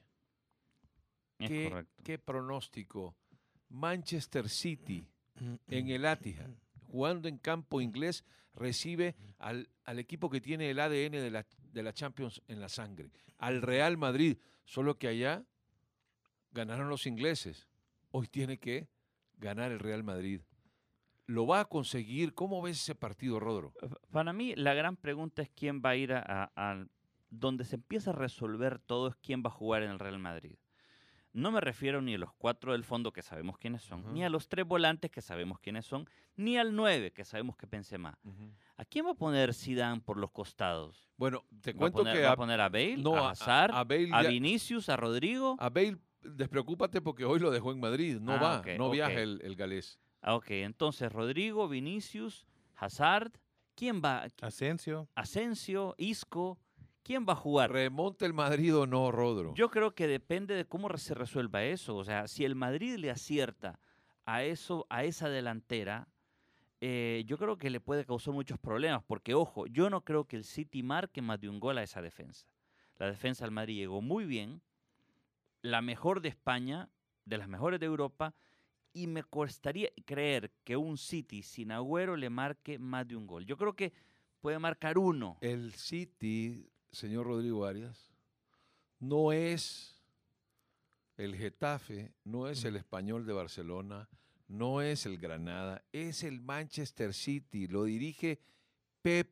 Es ¿Qué, correcto. qué pronóstico? Manchester City en el Etihad, jugando en campo inglés, recibe al, al equipo que tiene el A D N de la, de la Champions en la sangre, al Real Madrid, solo que allá ganaron los ingleses. Hoy tiene que ganar el Real Madrid. ¿Lo va a conseguir? ¿Cómo ves ese partido, Rodro? Para mí, la gran pregunta es quién va a ir a, a, a donde se empieza a resolver todo, es quién va a jugar en el Real Madrid. No me refiero ni a los cuatro del fondo, que sabemos quiénes son, Uh-huh. ni a los tres volantes, que sabemos quiénes son, ni al nueve, que sabemos que Benzema. Uh-huh. ¿A quién va a poner Zidane por los costados? Bueno, te ¿Va a cuento poner, que va a, a poner a Bale, no, a a- Hazard, a, a Bale ya- Vinicius, a Rodrigo? a Bale, despreocúpate porque hoy lo dejó en Madrid. No Ah, va, ok, no ok. viaja el, el galés. Ah, ok, entonces Rodrigo, Vinicius, Hazard, ¿quién va? Asensio. Asensio, Isco, ¿quién va a jugar? ¿Remonta el Madrid o no, Rodro? Yo creo que depende de cómo se resuelva eso. O sea, si el Madrid le acierta a eso, a esa delantera, eh, yo creo que le puede causar muchos problemas. Porque, ojo, yo no creo que el City marque más de un gol a esa defensa. La defensa del Madrid llegó muy bien, la mejor de España, de las mejores de Europa, y me costaría creer que un City sin Agüero le marque más de un gol. Yo creo que puede marcar uno. El City, señor Rodrigo Arias, no es el Getafe, no es el Español de Barcelona, no es el Granada, es el Manchester City, lo dirige Pep.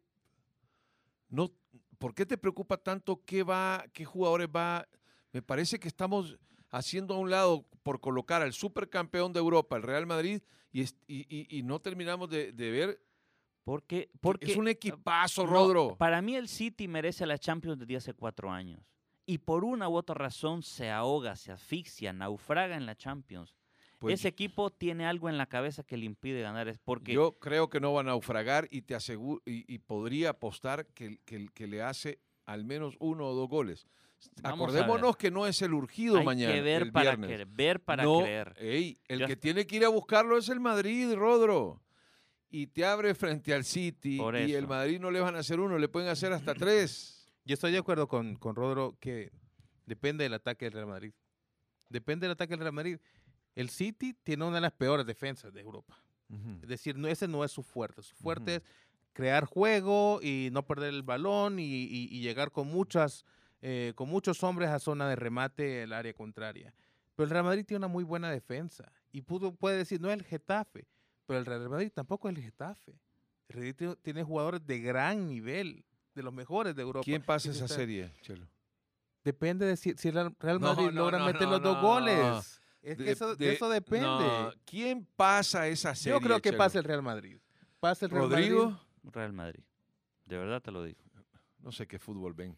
No, ¿por qué te preocupa tanto qué va, qué jugadores va? Me parece que estamos haciendo a un lado por colocar al supercampeón de Europa, el Real Madrid, y, es- y- y- y no terminamos de, de ver. Porque, que porque es un equipazo, No, Rodro. para mí el City merece la Champions desde hace cuatro años. Y por una u otra razón se ahoga, se asfixia, naufraga en la Champions. Pues Ese equipo tiene algo en la cabeza que le impide ganar. Es porque yo creo que no van a naufragar y te aseguro y, y podría apostar que, que, que le hace al menos uno o dos goles. Vamos a Acordémonos ver. que no es el urgido hay mañana, que ver el para viernes. creer. Ver para no, creer. ey, el Yo que est- tiene que ir a buscarlo es el Madrid, Rodro. Y te abre frente al City Por y el eso. Madrid no le van a hacer uno, le pueden hacer hasta tres. Yo estoy de acuerdo con, con Rodro que depende del ataque del Real Madrid. Depende del ataque del Real Madrid. El City tiene una de las peores defensas de Europa. Es decir, no, ese no es su fuerte. Su fuerte Ujú. es crear juego y no perder el balón y, y- y llegar con muchas, eh, con muchos hombres a zona de remate el área contraria. Pero el Real Madrid tiene una muy buena defensa. Y pudo, puede decir, no es el Getafe, pero el Real Madrid tampoco es el Getafe. El Real Madrid tiene- tiene jugadores de gran nivel, de los mejores de Europa. ¿Quién pasa Y se esa está- serie, Chelo? Depende de si, si el Real Real No, Madrid no, logra no, meter no, los dos no. goles. Es que De- eso, de de- eso depende. no, ¿quién pasa esa serie? Yo creo que Chelo? pasa el Real Madrid. Pasa el Real Rodrigo, Madrid. Real Madrid. De verdad te lo digo. no sé qué fútbol ven.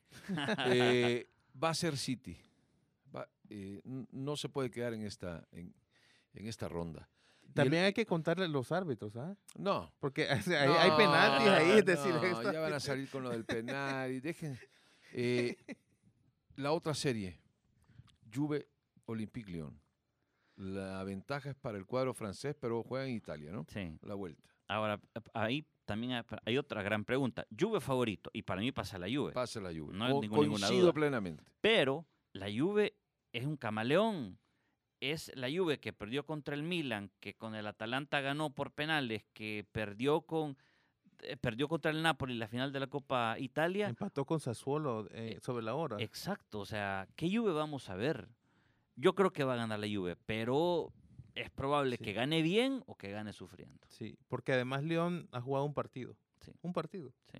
Eh, va a ser City. Va- eh, n- no se puede quedar en esta, en, en esta ronda. Y el- También hay que contarle los árbitros, ¿ah? No. Porque hay, hay penaltis ahí, es decir, no, esto- ya van a salir con lo del penal y dejen. eh, la otra serie, Juve Olympique Lyon. La ventaja es para el cuadro francés, pero juega en Italia, ¿no? Sí. La vuelta. Ahora, ahí también hay- hay otra gran pregunta. Juve favorito. Y para mí pasa la Juve. Pasa la Juve. No hay Co- ningún- ninguna coincido duda. plenamente. Pero la Juve es un camaleón. Es la Juve que perdió contra el Milan, que con el Atalanta ganó por penales, que perdió con eh, perdió contra el Napoli en la final de la Copa Italia. empató con Sassuolo eh, sobre la hora. Exacto, o sea, ¿qué Juve vamos a ver? Yo creo que va a ganar la Juve, pero es probable Sí. que gane bien o que gane sufriendo. Sí, porque además León ha jugado un partido. Sí. Un partido. Sí.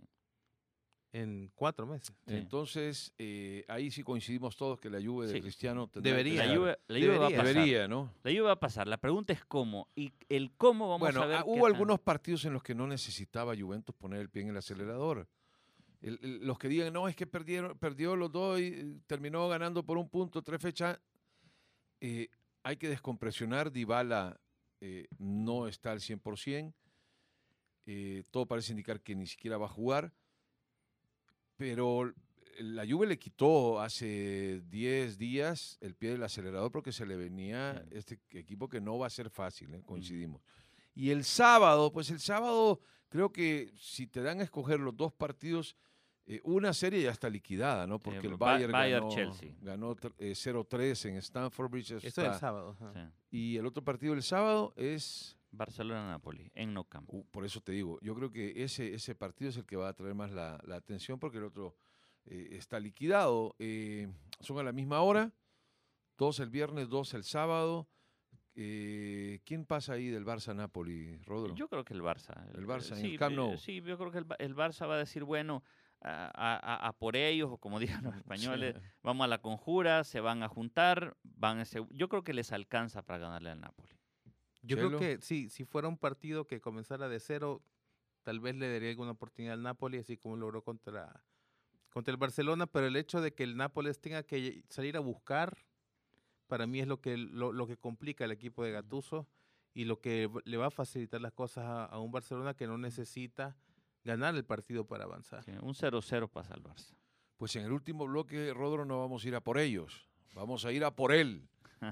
En cuatro meses. Sí. Entonces, eh, ahí sí coincidimos todos que la Juve de Sí. Cristiano tendrá que Debería. La ser- Juve, la Juve va a Debería. pasar. Debería, ¿no? La Juve va a pasar. La pregunta es cómo. Y el cómo vamos Bueno, a ver. ah, qué hubo tan- algunos partidos en los que no necesitaba Juventus poner el pie en el acelerador. El- el- los que digan, no, es que perdieron, perdió los dos y eh, terminó ganando por un punto, tres fechas. eh, hay que descompresionar. Dybala eh, no está al cien por ciento. Eh, todo parece indicar que ni siquiera va a jugar. Pero la Juve le quitó hace diez días el pie del acelerador porque se le venía Sí. este equipo que no va a ser fácil, ¿eh? Coincidimos. Y el sábado, pues el sábado creo que si te dan a escoger los dos partidos, eh, una serie ya está liquidada, ¿no? Porque el Ba- Bayern, Bayern, ganó, Chelsea. ganó eh, cero tres en Stamford Bridge. Eso está- es el sábado. ajá. Sí. Y el otro partido el sábado es... Barcelona-Napoli, en Nou Camp. Uh, por eso te digo, yo creo que ese, ese partido es el que va a traer más la, la atención porque el otro eh, está liquidado. Eh, son a la misma hora, dos el viernes, dos el sábado. Eh, ¿Quién pasa ahí del Barça-Napoli, Rodro? Yo creo que el Barça. El Barça, en sí, el Camp Nou. eh, Sí, yo creo que el, Ba- el Barça va a decir, bueno, a, a- a por ellos, o como digan los españoles, Sí. vamos a la conjura, se van a juntar, van a se- yo creo que les alcanza para ganarle al Napoli. Yo Chelo. creo que sí, si fuera un partido que comenzara de cero, tal vez le daría alguna oportunidad al Napoli, así como logró contra, contra el Barcelona, pero el hecho de que el Nápoles tenga que salir a buscar, para mí es lo que, lo, lo que complica al equipo de Gattuso y lo que v- le va a facilitar las cosas a, a un Barcelona que no necesita ganar el partido para avanzar. Sí, un cero cero pasa al Barça. Pues en el último bloque, Rodro, no vamos a ir a por ellos, vamos a ir a por él.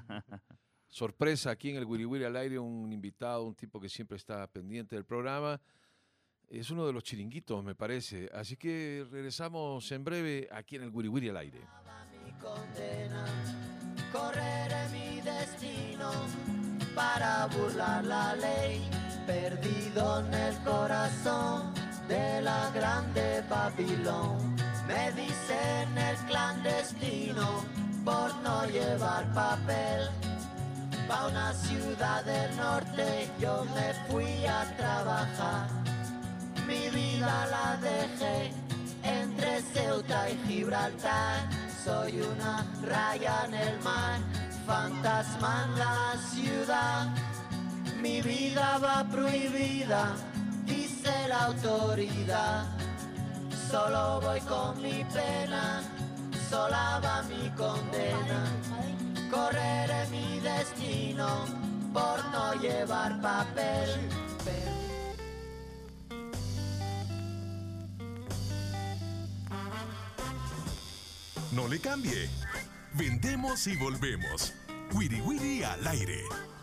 Sorpresa aquí en el Wiri Wiri al aire, un invitado, un tipo que siempre está pendiente del programa. Es uno de los chiringuitos, me parece. Así que regresamos en breve aquí en el Wiri Wiri al aire. Mi condena, correré mi destino para burlar la ley, perdido en el corazón de la grande Babilón. Me dicen el clandestino por no llevar papel. Pa' una ciudad del norte yo me fui a trabajar. Mi vida la dejé entre Ceuta y Gibraltar. Soy una raya en el mar, fantasma en la ciudad. Mi vida va prohibida, dice la autoridad. Solo voy con mi pena, sola va mi condena. Correré mi destino por no llevar papel. No le cambie. Vendemos y volvemos. Wiri Wiri al aire.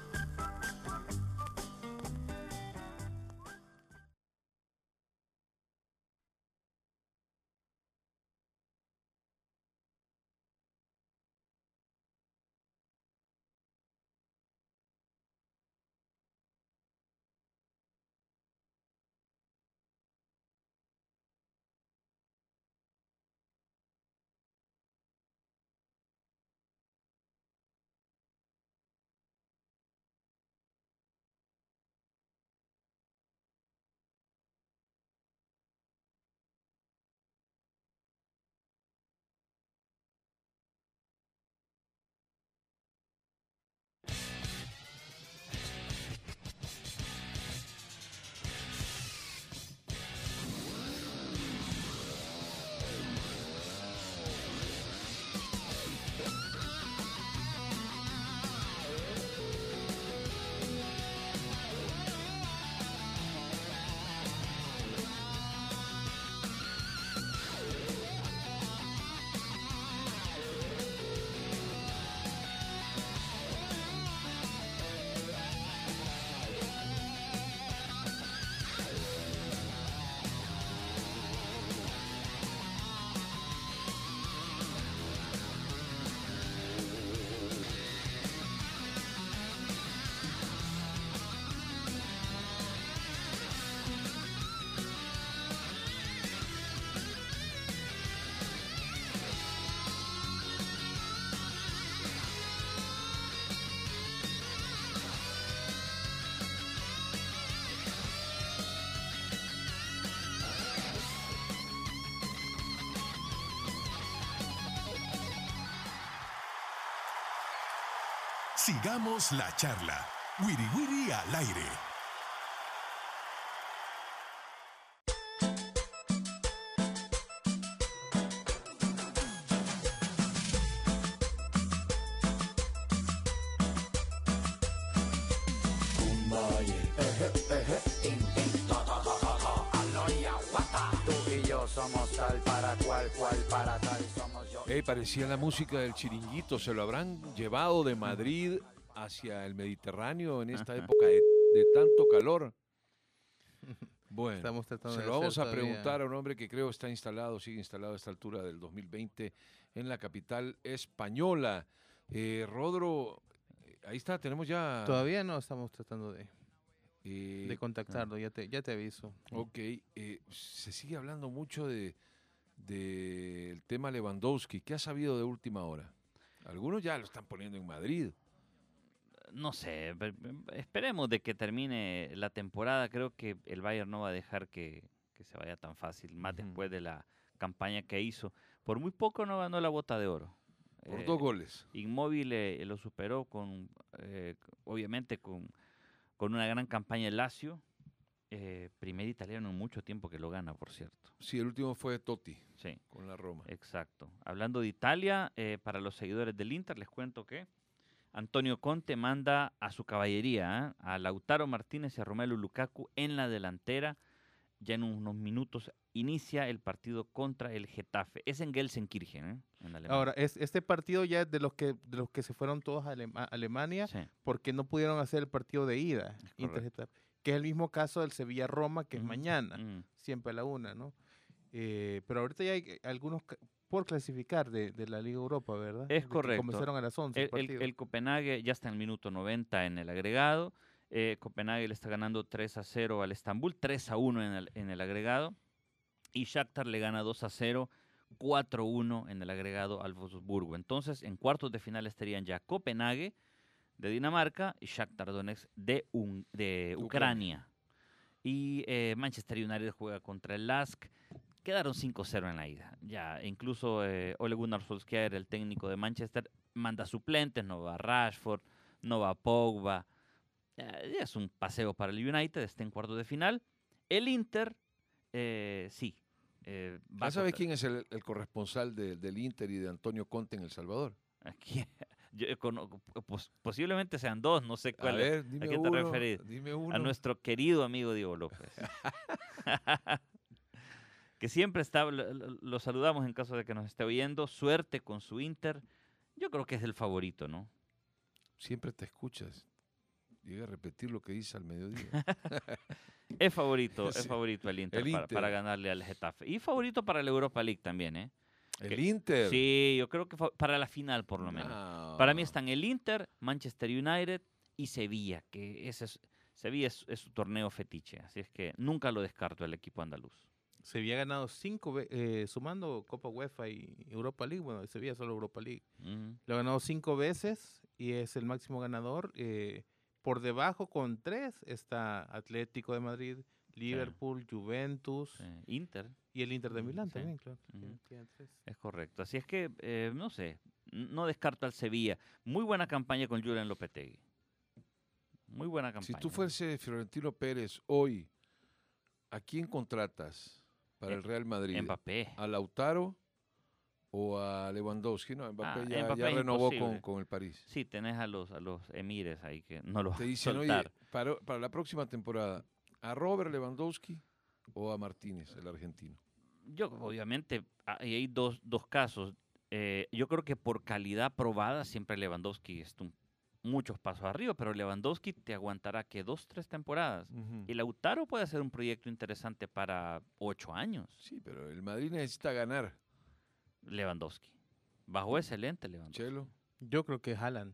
Sigamos la charla. Wiri Wiri al aire. tal para cual, cual para tal somos yo. Eh, parecía la música del Chiringuito. ¿Se lo habrán llevado de Madrid hacia el Mediterráneo en esta época de, de tanto calor? Bueno, Estamos tratando se de lo vamos a hacer todavía. preguntar a un hombre que creo está instalado, sigue instalado a esta altura del dos mil veinte en la capital española. Eh, Rodro, eh, ahí está, tenemos ya... Todavía no estamos tratando de, eh, de contactarlo, ya te, ya te aviso. Ok, eh, se sigue hablando mucho de del tema Lewandowski. ¿Qué ha sabido de última hora? Algunos ya lo están poniendo en Madrid. No sé, pe- pe- esperemos de que termine la temporada. Creo que el Bayern no va a dejar que, que se vaya tan fácil, más Ujú. después de la campaña que hizo. Por muy poco no ganó la Bota de Oro. Por Eh, dos goles. Inmóvil eh, lo superó con, eh, obviamente, con, con una gran campaña el Lazio. Eh, primer italiano en mucho tiempo que lo gana, por cierto. Sí, el último fue Totti Sí, con la Roma. exacto. Hablando de Italia, eh, para los seguidores del Inter, les cuento que Antonio Conte manda a su caballería, ¿eh? A Lautaro Martínez y a Romelu Lukaku en la delantera. Ya en unos minutos inicia el partido contra el Getafe. Es en Gelsenkirchen, ¿eh? En Alemania. Ahora, es, este partido ya es de los que de los que se fueron todos a Alema- Alemania Sí, porque no pudieron hacer el partido de ida, Es Inter correcto. Getafe, que es el mismo caso del Sevilla-Roma, que es Ujú, mañana, mm. siempre a la una, ¿no? Eh, pero ahorita ya hay algunos ca- por clasificar de, de la Liga Europa, ¿verdad? Es De que correcto. Comenzaron a las once El, el, el- partido. el Copenhague ya está en el minuto noventa en el agregado. Eh, Copenhague le está ganando tres a cero al Estambul, tres a uno en el, en el agregado. Y Shakhtar le gana dos a cero, cuatro a uno en el agregado al Wolfsburgo. Entonces, en cuartos de final estarían ya Copenhague de Dinamarca y Shakhtar Donetsk de, Un- de Ucrania. Ucrania. Y eh, Manchester United juega contra el Lask. Quedaron cinco cero en la ida. Ya, incluso eh, Ole Gunnar Solskjaer, el técnico de Manchester, manda suplentes, no va Rashford, no va Pogba. Ya, ya es un paseo para el United, está en cuartos de final. El Inter, eh, sí. eh, va ¿Ya sabes contra- quién es el, el corresponsal de- del Inter y de Antonio Conte en El Salvador? Aquí- yo conozco- pos- posiblemente sean dos, no sé A cuál. ver, dime quién te uno, referís? dime uno. A nuestro querido amigo Diego López. Que siempre está, lo, lo- lo saludamos en caso de que nos esté oyendo. Suerte con su Inter. Yo creo que es el favorito, ¿no? Siempre te escuchas. Llega a repetir lo que dice al mediodía. Es favorito, Sí. es favorito el Inter, El para, Inter. para ganarle al Getafe. Y favorito para la Europa League también, ¿eh? El Que- Inter. Sí, yo creo que fa- para la final por lo menos. No. Para mí están el Inter, Manchester United y Sevilla, que ese es, Sevilla es, es su torneo fetiche. Así es que nunca lo descarto el equipo andaluz. Se había ganado cinco, ve- eh, sumando Copa UEFA y Europa League, bueno, Sevilla solo Europa League. Ujú. Lo ha ganado cinco veces y es el máximo ganador. eh, por debajo, con tres, está Atlético de Madrid, Liverpool, Juventus Eh, Inter. y el Inter de Mm, Milán sí. también, claro. Ujú. tiene- tiene tres. Es correcto. Así es que, eh, no sé, n- no descarto al Sevilla. Muy buena campaña con Julian Lopetegui. Muy buena Si campaña. tú fuese Florentino Pérez hoy, ¿a quién contratas para Eh, el Real Madrid? Mbappé. ¿A Lautaro o a Lewandowski? No, Mbappé Ah, ya, Mbappé ya es renovó con, imposible. con el París. Sí, tenés a los, a los emires ahí que no los Te van a dicen, oye, soltar. para, para la próxima temporada, ¿a Robert Lewandowski o a Martínez, el argentino? Yo, obviamente, ahí hay dos, dos casos. Eh, yo creo que por calidad probada siempre Lewandowski está un- muchos pasos arriba, pero Lewandowski te aguantará que dos, tres temporadas. Y Lautaro puede ser un proyecto interesante para ocho años. Sí, pero el Madrid necesita ganar. Lewandowski. Bajó excelente Lewandowski. Chelo, Yo creo que Haaland.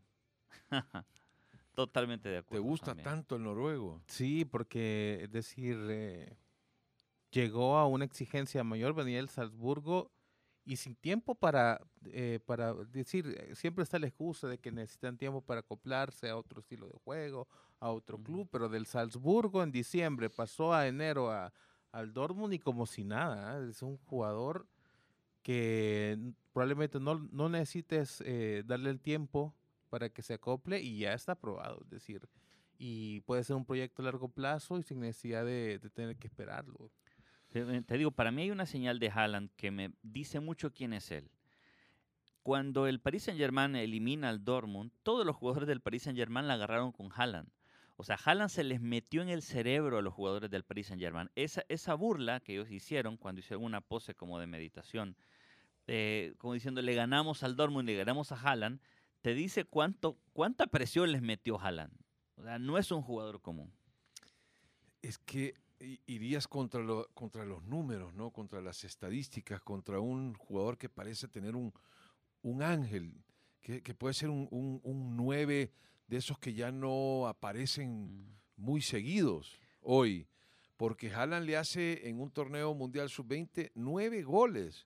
Totalmente de ¿te acuerdo. gusta también. tanto el noruego? Sí, porque, es decir, eh, llegó a una exigencia mayor, venía el Salzburgo y sin tiempo para, eh, para decir, eh, siempre está la excusa de que necesitan tiempo para acoplarse a otro estilo de juego, a otro Ujú. club, pero del Salzburgo en diciembre pasó a enero a, al Dortmund y como si nada, ¿eh? Es un jugador que n- probablemente no, no necesites eh, darle el tiempo para que se acople y ya está aprobado, es decir, y puede ser un proyecto a largo plazo y sin necesidad de, de tener que esperarlo. Te, te digo, para mí hay una señal de Haaland que me dice mucho quién es él. Cuando el Paris Saint-Germain elimina al Dortmund, todos los jugadores del Paris Saint-Germain la agarraron con Haaland. O O sea, Haaland se les metió en el cerebro a los jugadores del Paris Saint-Germain. Esa, esa burla que ellos hicieron cuando hicieron una pose como de meditación, eh, como diciendo, le ganamos al Dortmund, le ganamos a Haaland, te dice cuánto, cuánta presión les metió Haaland. O sea, no es un jugador común. Es que irías contra, lo, contra los números, ¿no? Contra las estadísticas, contra un jugador que parece tener un, un ángel, que, que puede ser un, un, un nueve de esos que ya no aparecen mm. muy seguidos hoy, porque Haaland le hace en un torneo mundial sub veinte nueve goles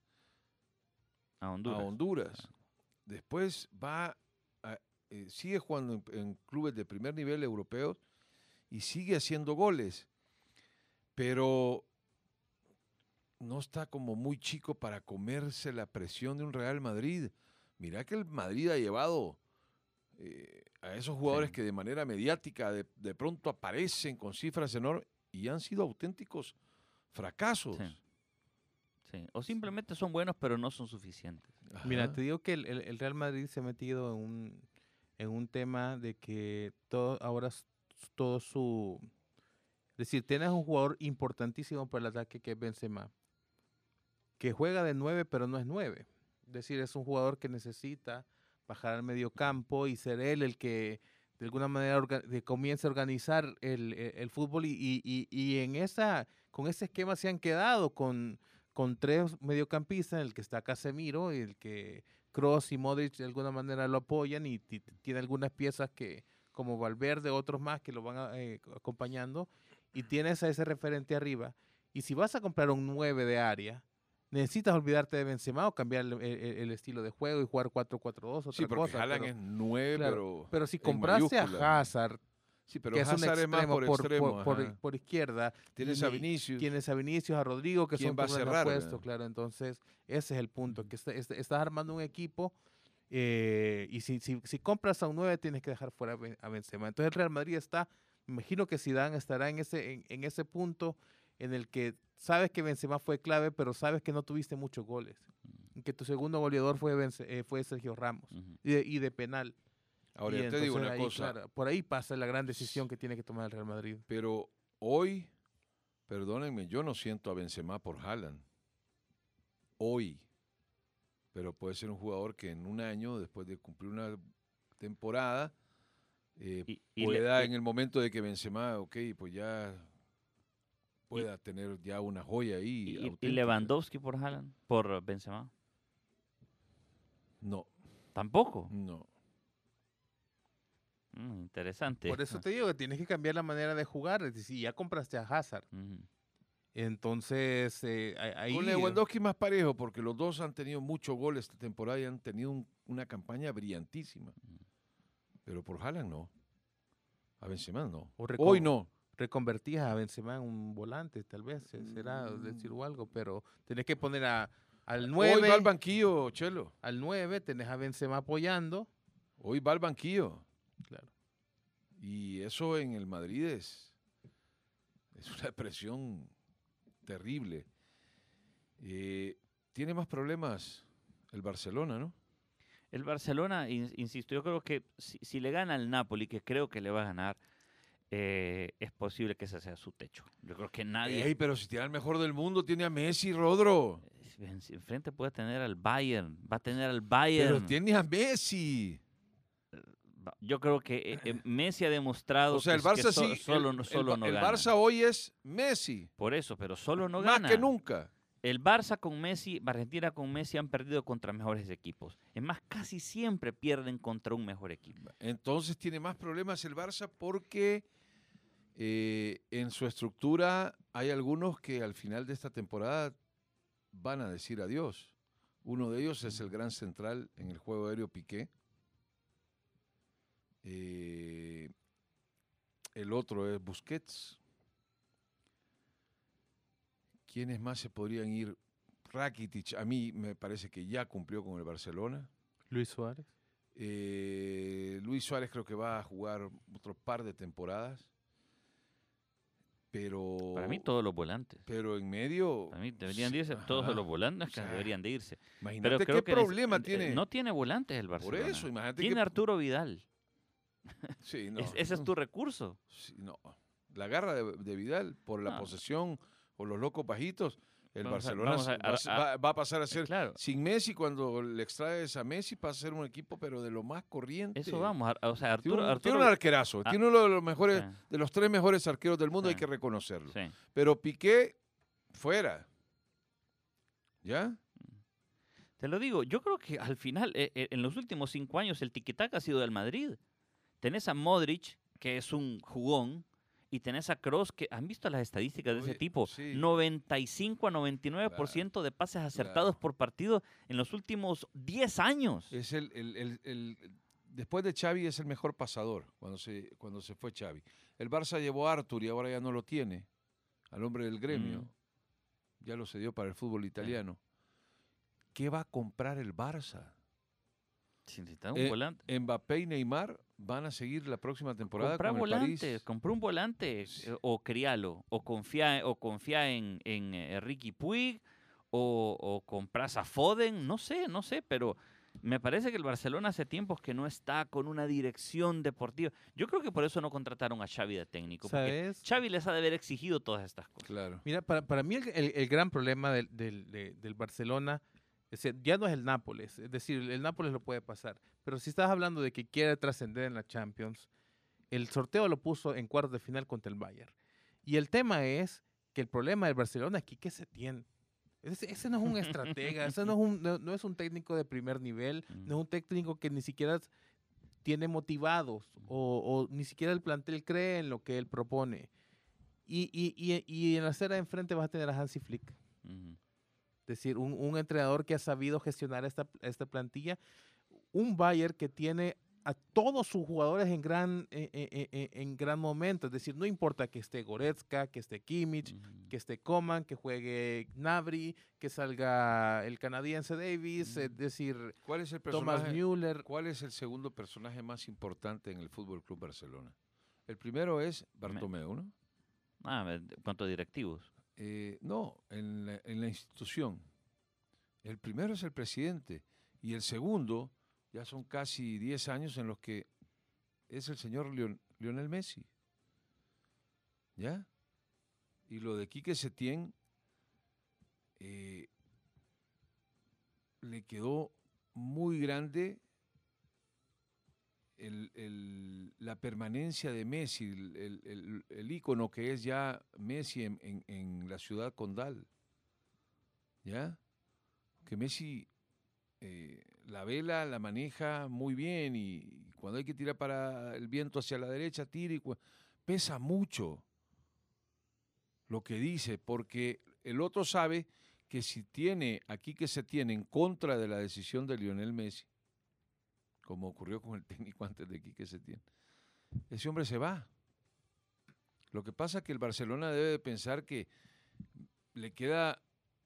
a Honduras. A Honduras. Después va, a, eh, sigue jugando en, en clubes de primer nivel europeos y sigue haciendo goles. Pero no está como muy chico para comerse la presión de un Real Madrid. Mirá que el Madrid ha llevado eh, a esos jugadores sí. que de manera mediática de, de pronto aparecen con cifras enormes y han sido auténticos fracasos. Sí. Sí. O simplemente son buenos pero no son suficientes. Ajá. Mira, te digo que el, el, el Real Madrid se ha metido en un, en un tema de que todo, ahora todo su... Es decir, tienes un jugador importantísimo para el ataque que es Benzema, que juega de nueve, pero no es nueve. Es decir, es un jugador que necesita bajar al medio campo y ser él el que de alguna manera orga, de, comience a organizar el, el, el fútbol y, y, y en esa, con ese esquema se han quedado con, con tres mediocampistas, en el que está Casemiro, y el que Kroos y Modric de alguna manera lo apoyan y t- tiene algunas piezas que como Valverde, otros más que lo van eh, acompañando. Y tienes a ese referente arriba. Y si vas a comprar un nueve de área, necesitas olvidarte de Benzema o cambiar el, el, el estilo de juego y jugar cuatro cuatro dos, otra sí, porque cosa. Haaland pero, es nueve, claro, pero pero si compraste a Hazard, sí, pero que Hazard es un extremo es más por, por, extremo, por, por, por izquierda. Tienes a Vinicius. Tienes a Vinicius, a Rodrigo, que ¿quién son va a cerrar? Puesto, claro. Entonces, ese es el punto, que está, está, estás armando un equipo eh, y si, si, si compras a un nueve tienes que dejar fuera a Benzema. Entonces el Real Madrid está... Me imagino que Zidane estará en ese, en, en ese punto en el que sabes que Benzema fue clave, pero sabes que no tuviste muchos goles. Uh-huh. Que tu segundo goleador fue, Bence, eh, fue Sergio Ramos, uh-huh. y, de, y de penal. Ahora, y yo te digo una ahí, cosa. Claro, por ahí pasa la gran decisión que tiene que tomar el Real Madrid. Pero hoy, perdónenme, yo no siento a Benzema por Haaland. Hoy. Pero puede ser un jugador que en un año, después de cumplir una temporada... Eh, y, y pueda le, en el momento de que Benzema, ok, pues ya pueda y, tener ya una joya ahí. ¿Y, y Lewandowski por Haaland? ¿Por Benzema? No. ¿Tampoco? No. Mm, interesante. Por eso te digo que tienes que cambiar la manera de jugar. Es decir, ya compraste a Hazard. Uh-huh. Entonces, eh, ahí... Con Lewandowski más parejo, porque los dos han tenido muchos goles esta temporada y han tenido un, una campaña brillantísima. Uh-huh. Pero por Haaland no. A Benzema no. Recon- Hoy no. Reconvertías a Benzema en un volante, tal vez, será mm. decir o algo, pero tenés que poner a, al nueve. Hoy va al banquillo, Chelo. Al nueve, tenés a Benzema apoyando. Hoy va al banquillo. Claro. Y eso en el Madrid es, es una presión terrible. Eh, tiene más problemas el Barcelona, ¿no? El Barcelona, insisto, yo creo que si, si le gana al Napoli, que creo que le va a ganar, eh, es posible que ese sea su techo. Yo creo que nadie... Ey, pero si tiene al mejor del mundo, tiene a Messi, Rodro. Enfrente puede tener al Bayern, va a tener al Bayern. Pero tiene a Messi. Yo creo que eh, Messi ha demostrado o sea, que, el Barça que so, sí, solo, el, solo el, no el gana. El Barça hoy es Messi. Por eso, pero solo no Más gana. Más que nunca. El Barça con Messi, Argentina con Messi han perdido contra mejores equipos. Es más, casi siempre pierden contra un mejor equipo. Entonces tiene más problemas el Barça porque eh, en su estructura hay algunos que al final de esta temporada van a decir adiós. Uno de ellos es el gran central en el juego aéreo Piqué. Eh, el otro es Busquets. ¿Quiénes más se podrían ir? Rakitic, a mí me parece que ya cumplió con el Barcelona. Luis Suárez. Eh, Luis Suárez creo que va a jugar otro par de temporadas. Pero... Para mí todos los volantes. Pero en medio... Para mí deberían de irse ajá, todos los volantes que o sea, deberían de irse. Imagínate pero creo qué que problema es, tiene. No tiene volantes el Barcelona. Por eso, imagínate Tiene que... Arturo Vidal. Sí, no. Es- ese es tu recurso. Sí, no. La garra de, de Vidal por la No. posesión o los locos bajitos, el Vamos a- Barcelona vamos a- se- va, a, ser- a- va- va a pasar a ser, Claro. sin Messi, cuando le extraes a Messi, pasa a ser un equipo, pero de lo más corriente. Eso vamos. a- O sea, Tiene Arturo... un, Arturo tiene un arquerazo, Ah. tiene uno de los mejores, Sí. de los tres mejores arqueros del mundo, Sí. hay que reconocerlo. Sí. Pero Piqué, fuera. ¿Ya? Te lo digo, yo creo que al final, eh, eh, en los últimos cinco años, el tiquitaca ha sido del Madrid. Tenés a Modric, que es un jugón, y tenés a Kroos, que han visto las estadísticas de Oye, ese tipo. sí. noventa y cinco a noventa y nueve por ciento de pases acertados claro. por partido en los últimos diez años. Es el, el- el- el- después de Xavi es el mejor pasador cuando se, cuando se fue Xavi. El Barça llevó a Artur y ahora ya no lo tiene, al hombre del gremio. Mm. Ya lo cedió para el fútbol italiano. ¿Qué va a comprar el Barça? Si necesitas un Eh, volante. Mbappé y Neymar van a seguir la próxima temporada Comprar con el volantes, París. comprá un volante Sí. eh, o crialo, o confía, o confía en, en eh, Ricky Puig, o, o compras a Foden, no sé, no sé, pero me parece que el Barcelona hace tiempos que no está con una dirección deportiva. Yo creo que por eso no contrataron a Xavi de técnico, porque ¿Sabes? Xavi les ha de haber exigido todas estas cosas. Claro. Mira, para, para mí el, el- el gran problema del, del- de- del Barcelona es que ya no es el Nápoles, es decir, el Nápoles lo puede pasar, pero si estás hablando de que quiere trascender en la Champions, el sorteo lo puso en cuartos de final contra el Bayern. Y el tema es que el problema del Barcelona es que se tiene. Ese, ese no es un estratega, ese no es un, no, no es un técnico de primer nivel, no es un técnico que ni siquiera tiene motivados o, o ni siquiera el plantel cree en lo que él propone. Y, y, y, y en la acera de enfrente vas a tener a Hansi Flick. Ujú. Es decir, un, un entrenador que ha sabido gestionar esta, esta plantilla. Un Bayern que tiene a todos sus jugadores en gran, en, en- en- en gran momento. Es decir, no importa que esté Goretzka, que esté Kimmich, Ujú. que esté Coman, que juegue Gnabry, que salga el canadiense Davis, es decir, ¿Cuál es el Thomas personaje? Müller. ¿Cuál es el segundo personaje más importante en el Fútbol Club Barcelona? El primero es Bartomeu, ¿no? Ah, en cuanto a directivos. Eh, no, en la, en la institución. El primero es el presidente y el segundo ya son casi diez años en los que es el señor Leon- Lionel Messi. ¿Ya? Y lo de Quique Setién eh, le quedó muy grande el- el- la permanencia de Messi, el, el- el- el ícono que es ya Messi en, en- en la ciudad condal. ¿Ya? Que Messi eh, la vela la maneja muy bien y, y cuando hay que tirar para el viento hacia la derecha, tira y cua- pesa mucho lo que dice, porque el otro sabe que si tiene aquí que se tiene en contra de la decisión de Lionel Messi, como ocurrió con el técnico antes de Quique Setién, ese hombre se va. Lo que pasa es que el Barcelona debe de pensar que le queda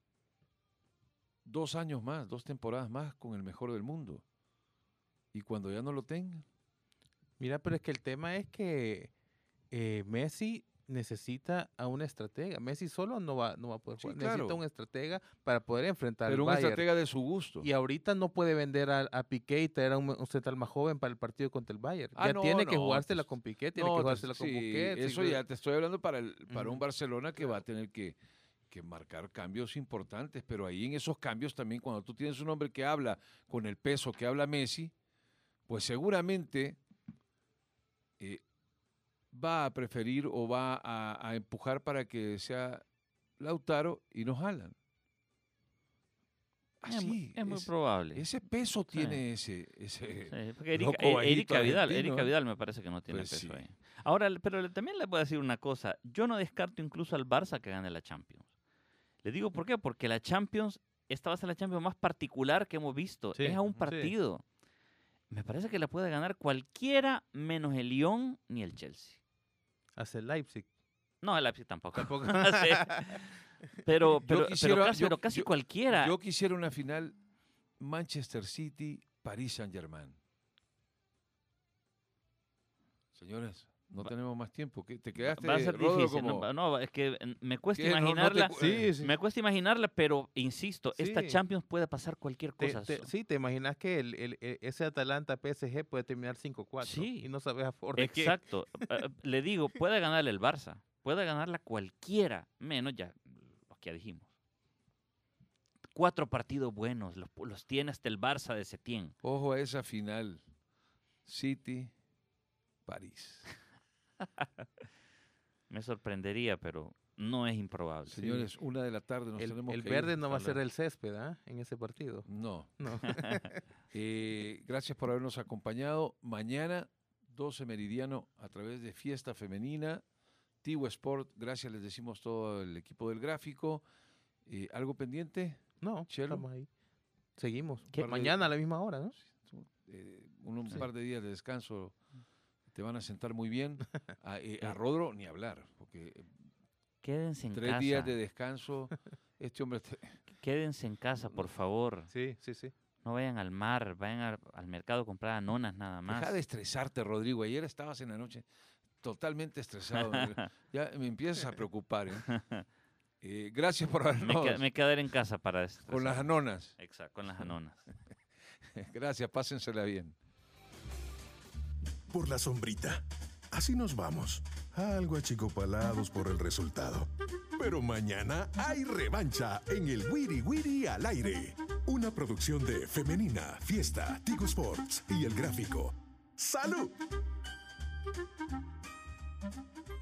dos años más, dos temporadas más con el mejor del mundo. Y cuando ya no lo tenga, Mira, pero es que el tema es que eh, Messi necesita a un estratega. Messi solo no va, no va a poder Sí, jugar. claro. Necesita un estratega para poder enfrentar pero al un Bayern. estratega de su gusto. Y ahorita no puede vender a, a Piqué y traer a un, un central más joven para el partido contra el Bayern. Ah, ya no, tiene que no, jugársela pues, con Piqué, tiene No, que te- jugársela con sí, Busquets. eso y- ya te estoy hablando para, el, para un Ujú. Barcelona que va a tener que, que marcar cambios importantes, pero ahí en esos cambios también cuando tú tienes un hombre que habla con el peso que habla Messi, pues seguramente eh, va a preferir o va a, a empujar para que sea Lautaro y no jalan. es, muy, Así, es muy es- probable. ese peso Sí. tiene ese, ese Sí, porque Erika, loco eh, bajito Erika Vidal, argentino, Erika ¿eh? Vidal me parece que no tiene Pues peso sí. ahí. Ahora, pero le- también le voy a decir una cosa. Yo no descarto incluso al Barça que gane la Champions. Le digo por qué, porque la Champions, esta va a ser la Champions más particular que hemos visto. Sí, es a un sí. partido. Me parece que la puede ganar cualquiera menos el Lyon ni el Chelsea. Hace el Leipzig. No, el Leipzig tampoco. Tampoco. Sí. Pero, pero, quisiera- pero casi, yo- pero casi yo- cualquiera. Yo quisiera una final Manchester City, París Saint Germain. Señores, No tenemos más tiempo. ¿Qué? ¿Te quedaste, Va a ser Rodro, difícil. como- No, no, es que eh, me cuesta ¿Qué? No- no te imaginarla. cu- Sí, sí. Me cuesta imaginarla, pero insisto, esta Sí. Champions puede pasar cualquier Te- cosa. te- So- sí, te imaginas que el, el- el- ese Atalanta P S G puede terminar cinco cuatro. Sí. Y no sabes a favor de qué. Exacto. Eh, Le digo, puede ganarle el Barça, puede ganarla cualquiera, menos ya los que ya dijimos. Cuatro partidos buenos, los, los tiene hasta el Barça de Setién. Ojo a esa final. City, París. Me sorprendería, pero no es improbable. Señores, una de la tarde nos El, tenemos el que verde ir. no va a Salud. ser el césped, ¿ah? En ese partido. No. No. Eh, gracias por habernos acompañado. Mañana, doce meridiano, a través de Fiesta Femenina, Tigo Sport. Gracias, les decimos todo el equipo del gráfico. Eh, ¿Algo pendiente? No, Chelo. estamos ahí. Seguimos. ¿Qué? Mañana a la misma hora, ¿no? Eh, un, un Sí. par de días de descanso te van a sentar muy bien. A, eh, a Rodro ni hablar, porque eh, Quédense en tres casa. días de descanso, este hombre... te- Quédense en casa, por favor. Sí, sí, sí. No vayan al mar, vayan al, al mercado a comprar anonas nada más. Deja de estresarte, Rodrigo. Ayer estabas en la noche totalmente estresado. Ya me empiezas a preocupar. ¿eh? Eh, gracias por Me, habernos... que- me quedaré en casa para esto. Con las anonas. Exacto, con las anonas. Gracias, pásensela bien. Por la sombrita. Así nos vamos. Algo achicopalados por el resultado. Pero mañana hay revancha en el Wiri Wiri al aire. Una producción de Femenina, Fiesta, Tigo Sports y El Gráfico. ¡Salud!